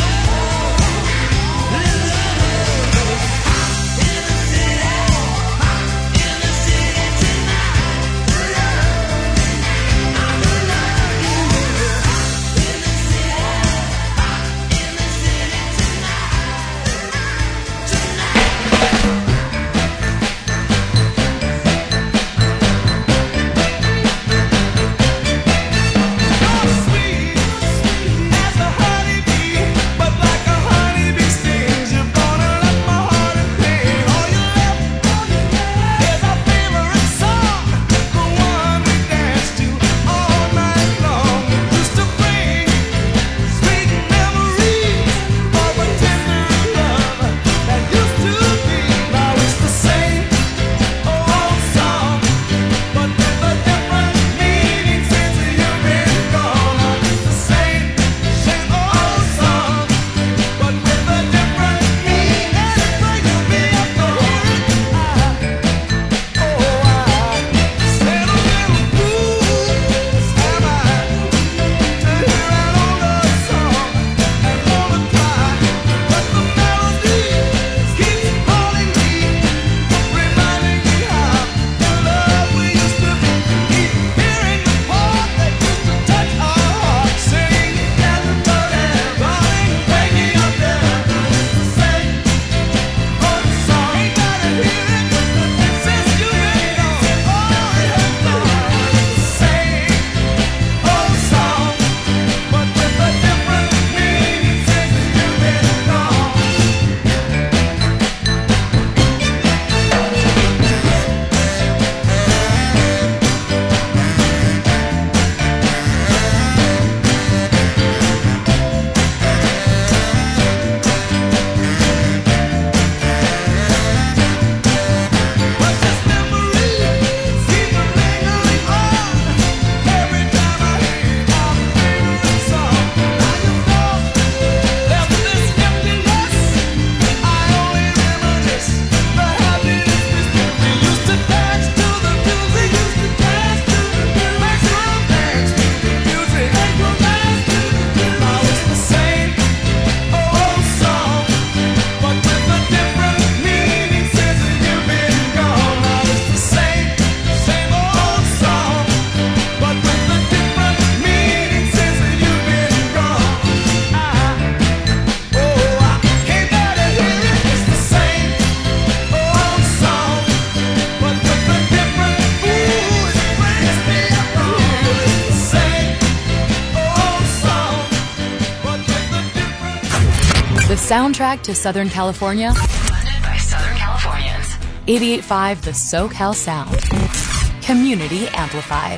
Soundtrack to Southern California. Funded by Southern Californians. eighty-eight point five The SoCal Sound. Community amplified.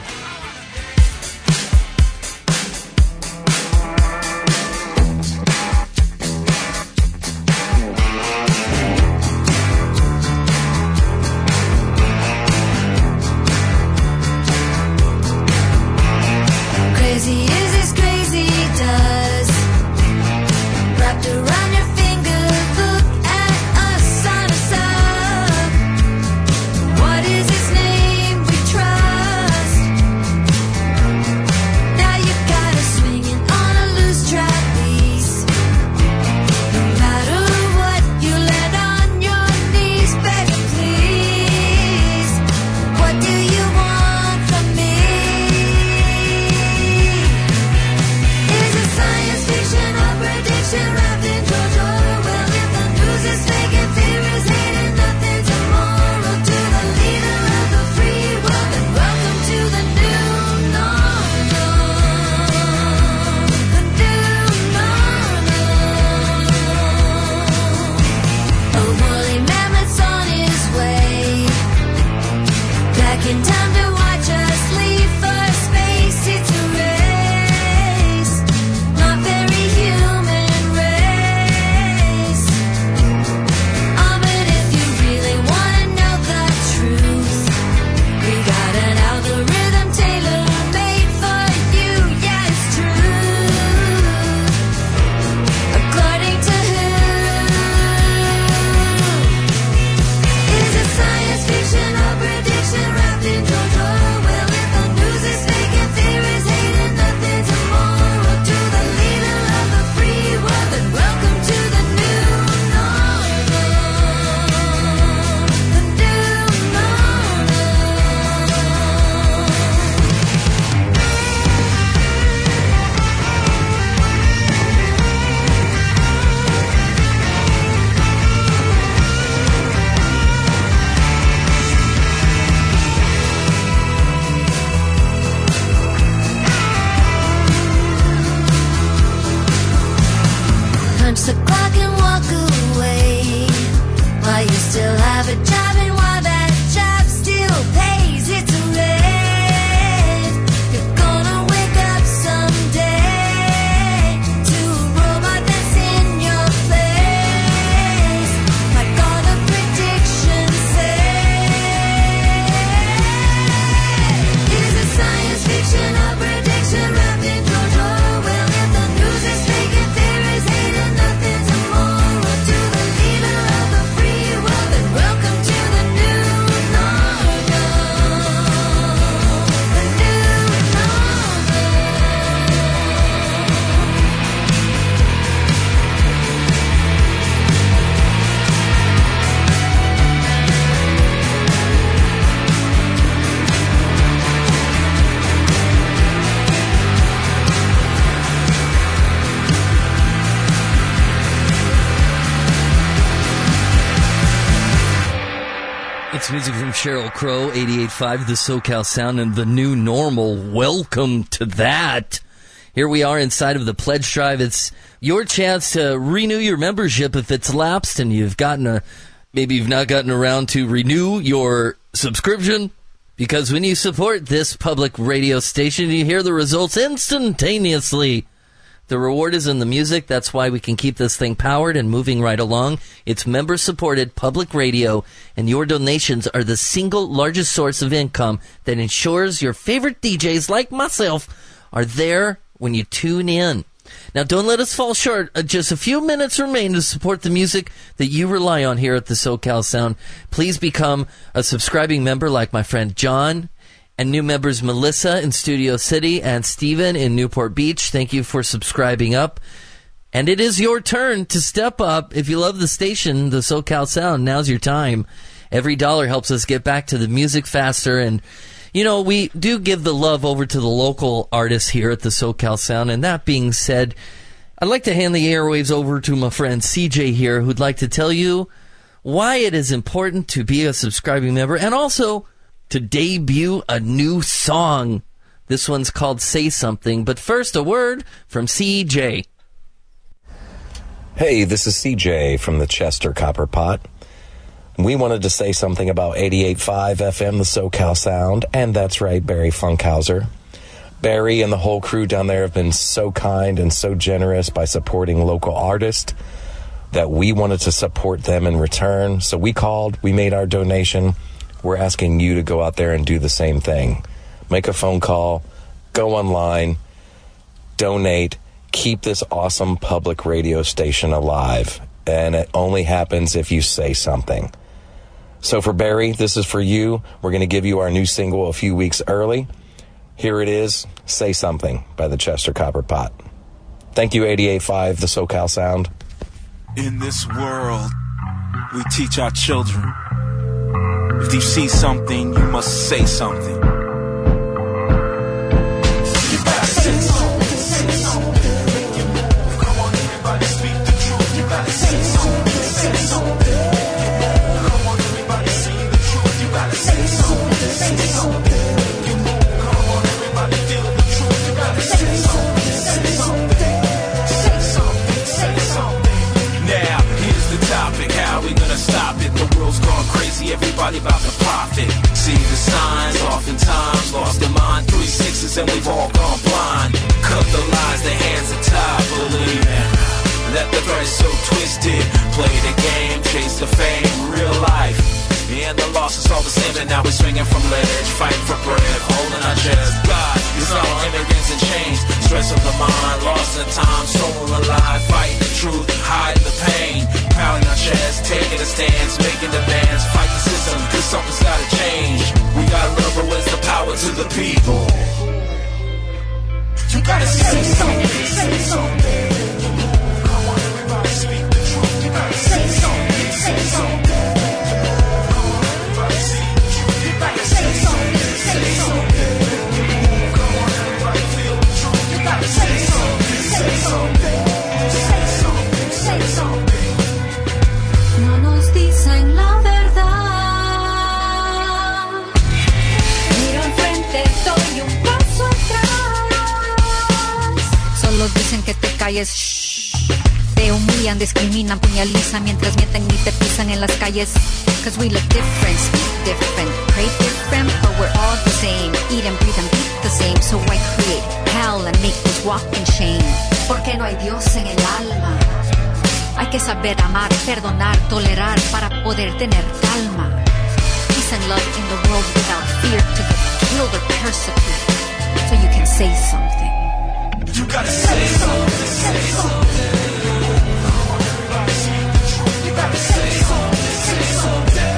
have a job and while that job still pays its rent, you're gonna wake up someday to a robot that's in your place, like all the predictions say. Is it science fiction or prediction wrapped in George Orwell? If the news is fake and there is hate and nothing's immoral, to the leader of the free world, then welcome to the new normal. The new It's music from Sheryl Crow, eighty-eight point five, the SoCal Sound, and the new normal. Welcome to that. Here we are inside of the Pledge Drive. It's your chance to renew your membership if it's lapsed and you've gotten a, maybe you've not gotten around to renew your subscription. Because when you support this public radio station, you hear the results instantaneously. The reward is in the music. That's why we can keep this thing powered and moving right along. It's member-supported public radio, and your donations are the single largest source of income that ensures your favorite D Js, like myself, are there when you tune in. Now, don't let us fall short. Uh, just a few minutes remain to support the music that you rely on here at the SoCal Sound. Please become a subscribing member like my friend John, and new members Melissa in Studio City and Steven in Newport Beach. Thank you for subscribing up. And it is your turn to step up. If you love the station, the SoCal Sound, now's your time. Every dollar helps us get back to the music faster. And, you know, we do give the love over to the local artists here at the SoCal Sound. And that being said, I'd like to hand the airwaves over to my friend C J here, who'd like to tell you why it is important to be a subscribing member and also to debut a new song. This one's called Say Something, but first a word from C J. Hey, this is C J from the Chester Copper Pot. We wanted to say something about eighty-eight point five F M, the SoCal Sound, and that's right, Barry Funkhauser. Barry and the whole crew down there have been so kind and so generous by supporting local artists that we wanted to support them in return. So we called, we made our donation. We're asking you to go out there and do the same thing. Make a phone call, go online, donate, keep this awesome public radio station alive. And it only happens if you say something. So for Barry, this is for you. We're going to give you our new single a few weeks early. Here it is, Say Something by the Chester Copper Pot. Thank you, eighty-eight point five, the SoCal Sound. In this world, we teach our children, if you see something, you must say something. You gotta say something, say something. Make it move. Come on, everybody, speak the truth. You gotta say something, say something. Come on, everybody, sing the truth. You gotta say something, say something. Make it move. Come on, everybody, feel the truth. You gotta say something, say something. Say something, say something. Now, here's the topic. How we gonna stop it? The world's gone crazy. Everybody about to profit. See the signs, oftentimes lost their mind. Three sixes and we've all gone blind. Cut the lies, their hands are tied. Believe it. Let the thread so twisted. Play the game, chase the fame. Real life. And the loss is all the same. And now we're swinging from ledge, fighting for bread, holding our chest. God, it's all immigrants and change. Stress of the mind, lost in time, soul alive. Fighting the truth, hiding the pain. Pounding our chest, taking a stance, making demands. Fight the system, cause something's gotta change. We gotta love, but where's the power to the people? You gotta say something, say something. Come on, everybody, speak the truth. You gotta say something, say something. No nos dicen la verdad. Miro enfrente, doy un paso atrás. Solo dicen que te calles. Shh. Te humillan, discriminan, puñalizan mientras mienten y te pisan en las calles. Cause we look different, speak different, pray different, but we're all the same. Eat and breathe and beat the same. So why create hell and make us walk in shame? Porque no hay Dios en el alma. Hay que saber amar, perdonar, tolerar para poder tener calma. Peace and love in the world without fear to get killed or persecuted. So you can say something. You gotta say something, say something. You gotta say something, say something.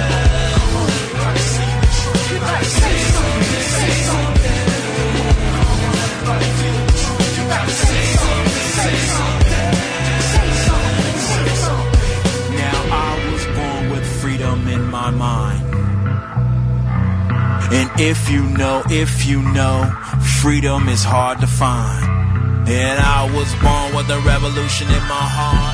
You gotta say something, say something. You gotta say something, say something. Say something. Now I was born with freedom in my mind. And if you know, if you know, freedom is hard to find. And I was born with a revolution in my heart.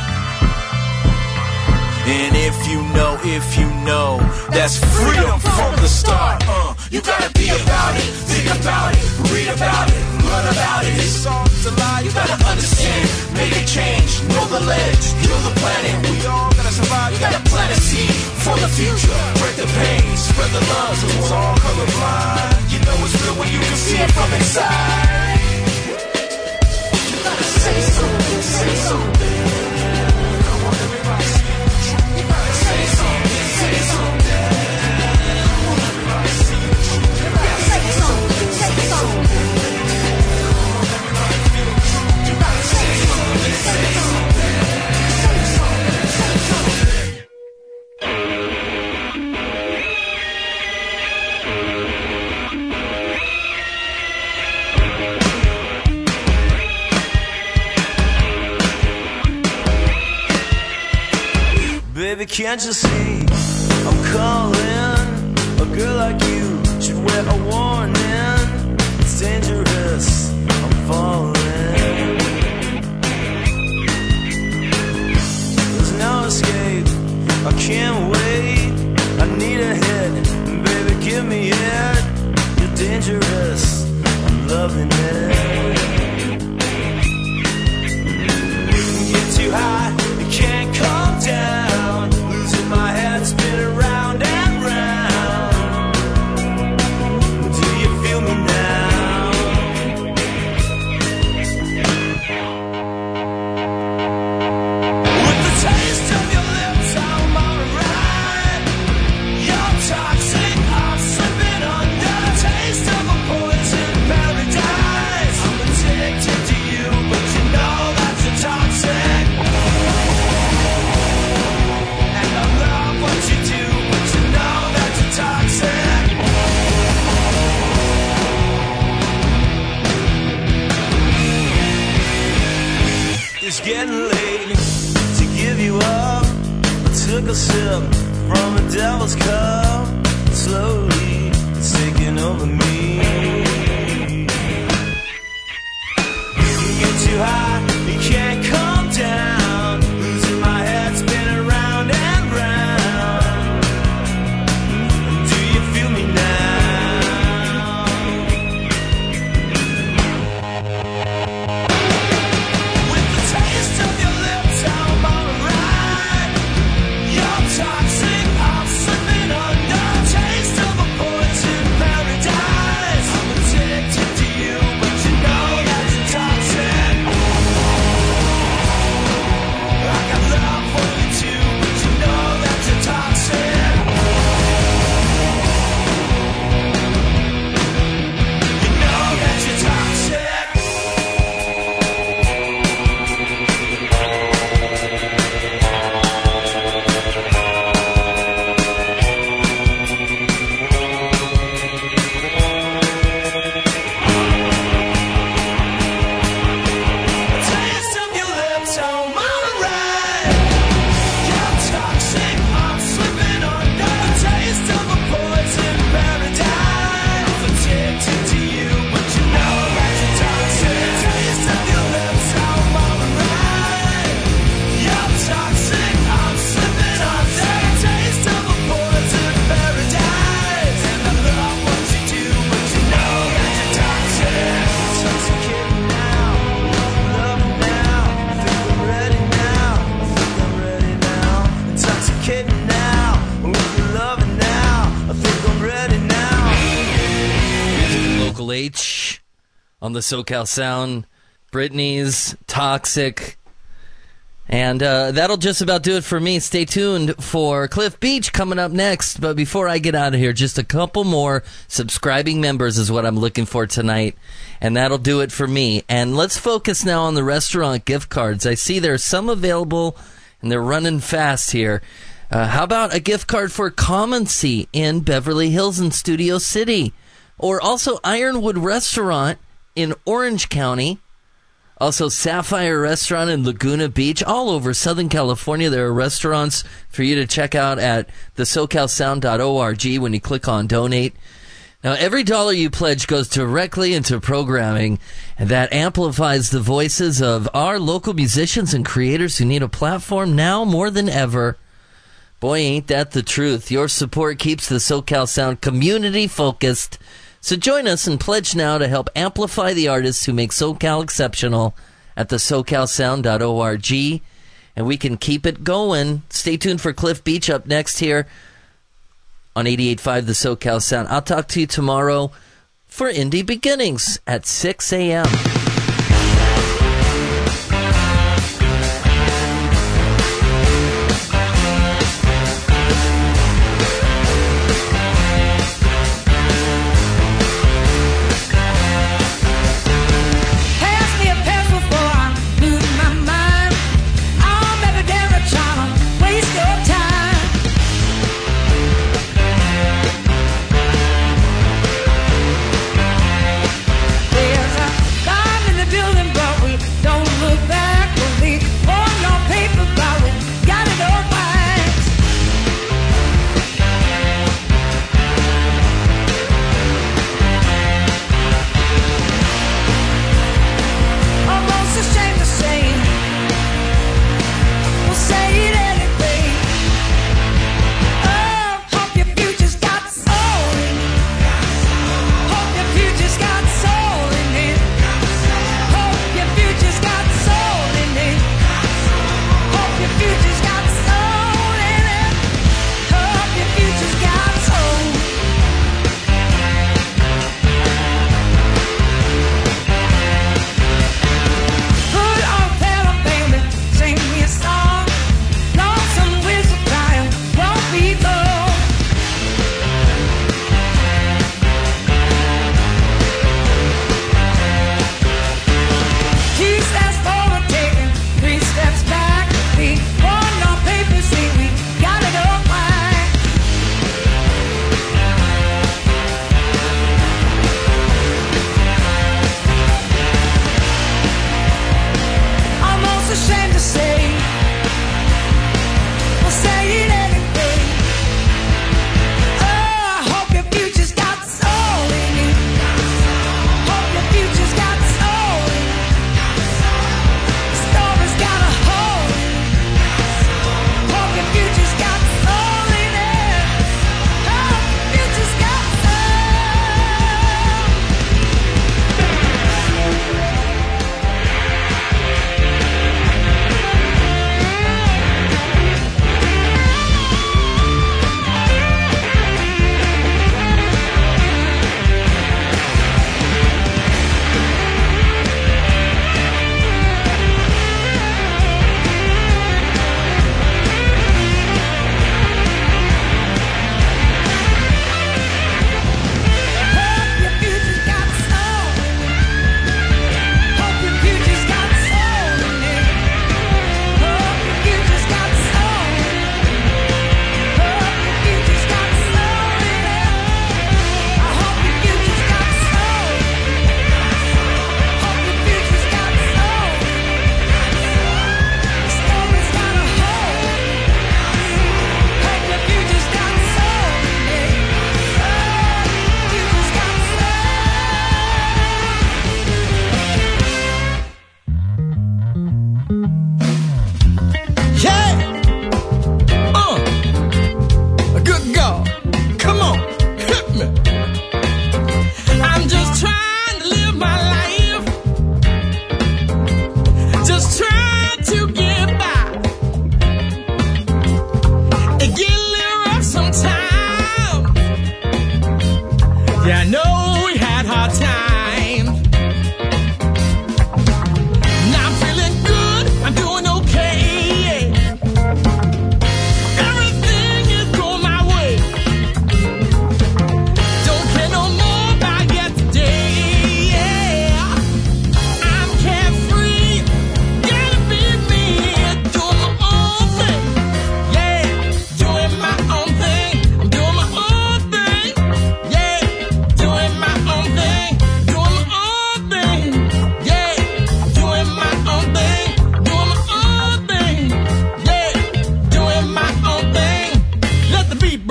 And if you know, if you know, that's freedom from the start. Uh, you gotta be about it, think about it, read about it, learn about it. It's all to lie, you gotta understand, make a change, know the ledge, heal the planet. We all gotta survive, you gotta plant a seed for the future. Break the pain, spread the love, so it's all colorblind. You know it's real when you can see it from inside. You gotta say something, say something. Come on, everybody. You gotta say something, say something. Come on, everybody. You gotta say something, say something. Come on, everybody. You gotta say something, say something. Say something, say something. Baby, can't you see I'm calling? A girl like you should wear a warning. It's dangerous, I'm falling. There's no escape, I can't wait. I need a hit, baby, give me it. You're dangerous, I'm loving it. Get too high, you can't calm down. My head spinning round and round. Do you feel me now? With the taste of your lips, I'm alright. You're toxic, I'm slipping under. Taste of a poison paradise. I'm addicted to you, but you know that you're toxic. What you do, but you know that you're toxic. It's getting late to give you up. I took a sip from the devil's cup. Slowly, it's taking over me. You get too high, you can't calm down. Losing my head, spinning round and round. Do you feel me now? With the taste of your lips, I'm alright. You're toxic, I'm slipping under. on the SoCal Sound. Britney's Toxic. And uh, that'll just about do it for me. Stay tuned for Cliff Beach coming up next. But before I get out of here, just a couple more subscribing members is what I'm looking for tonight. And that'll do it for me. And let's focus now on the restaurant gift cards. I see there's some available, and they're running fast here. Uh, how about a gift card for Commoncy in Beverly Hills and Studio City? Or also Ironwood Restaurant in Orange County. Also, Sapphire Restaurant in Laguna Beach. All over Southern California, there are restaurants for you to check out at the socal sound dot org when you click on Donate. Now, every dollar you pledge goes directly into programming, and that amplifies the voices of our local musicians and creators who need a platform now more than ever. Boy, ain't that the truth. Your support keeps the SoCal Sound community-focused. So join us and pledge now to help amplify the artists who make SoCal exceptional at the socal sound dot org, and we can keep it going. Stay tuned for Cliff Beach up next here on eighty-eight point five The SoCal Sound. I'll talk to you tomorrow for Indie Beginnings at six a.m. There's a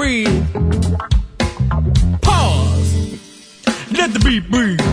breathe. Pause. Let the beat breathe.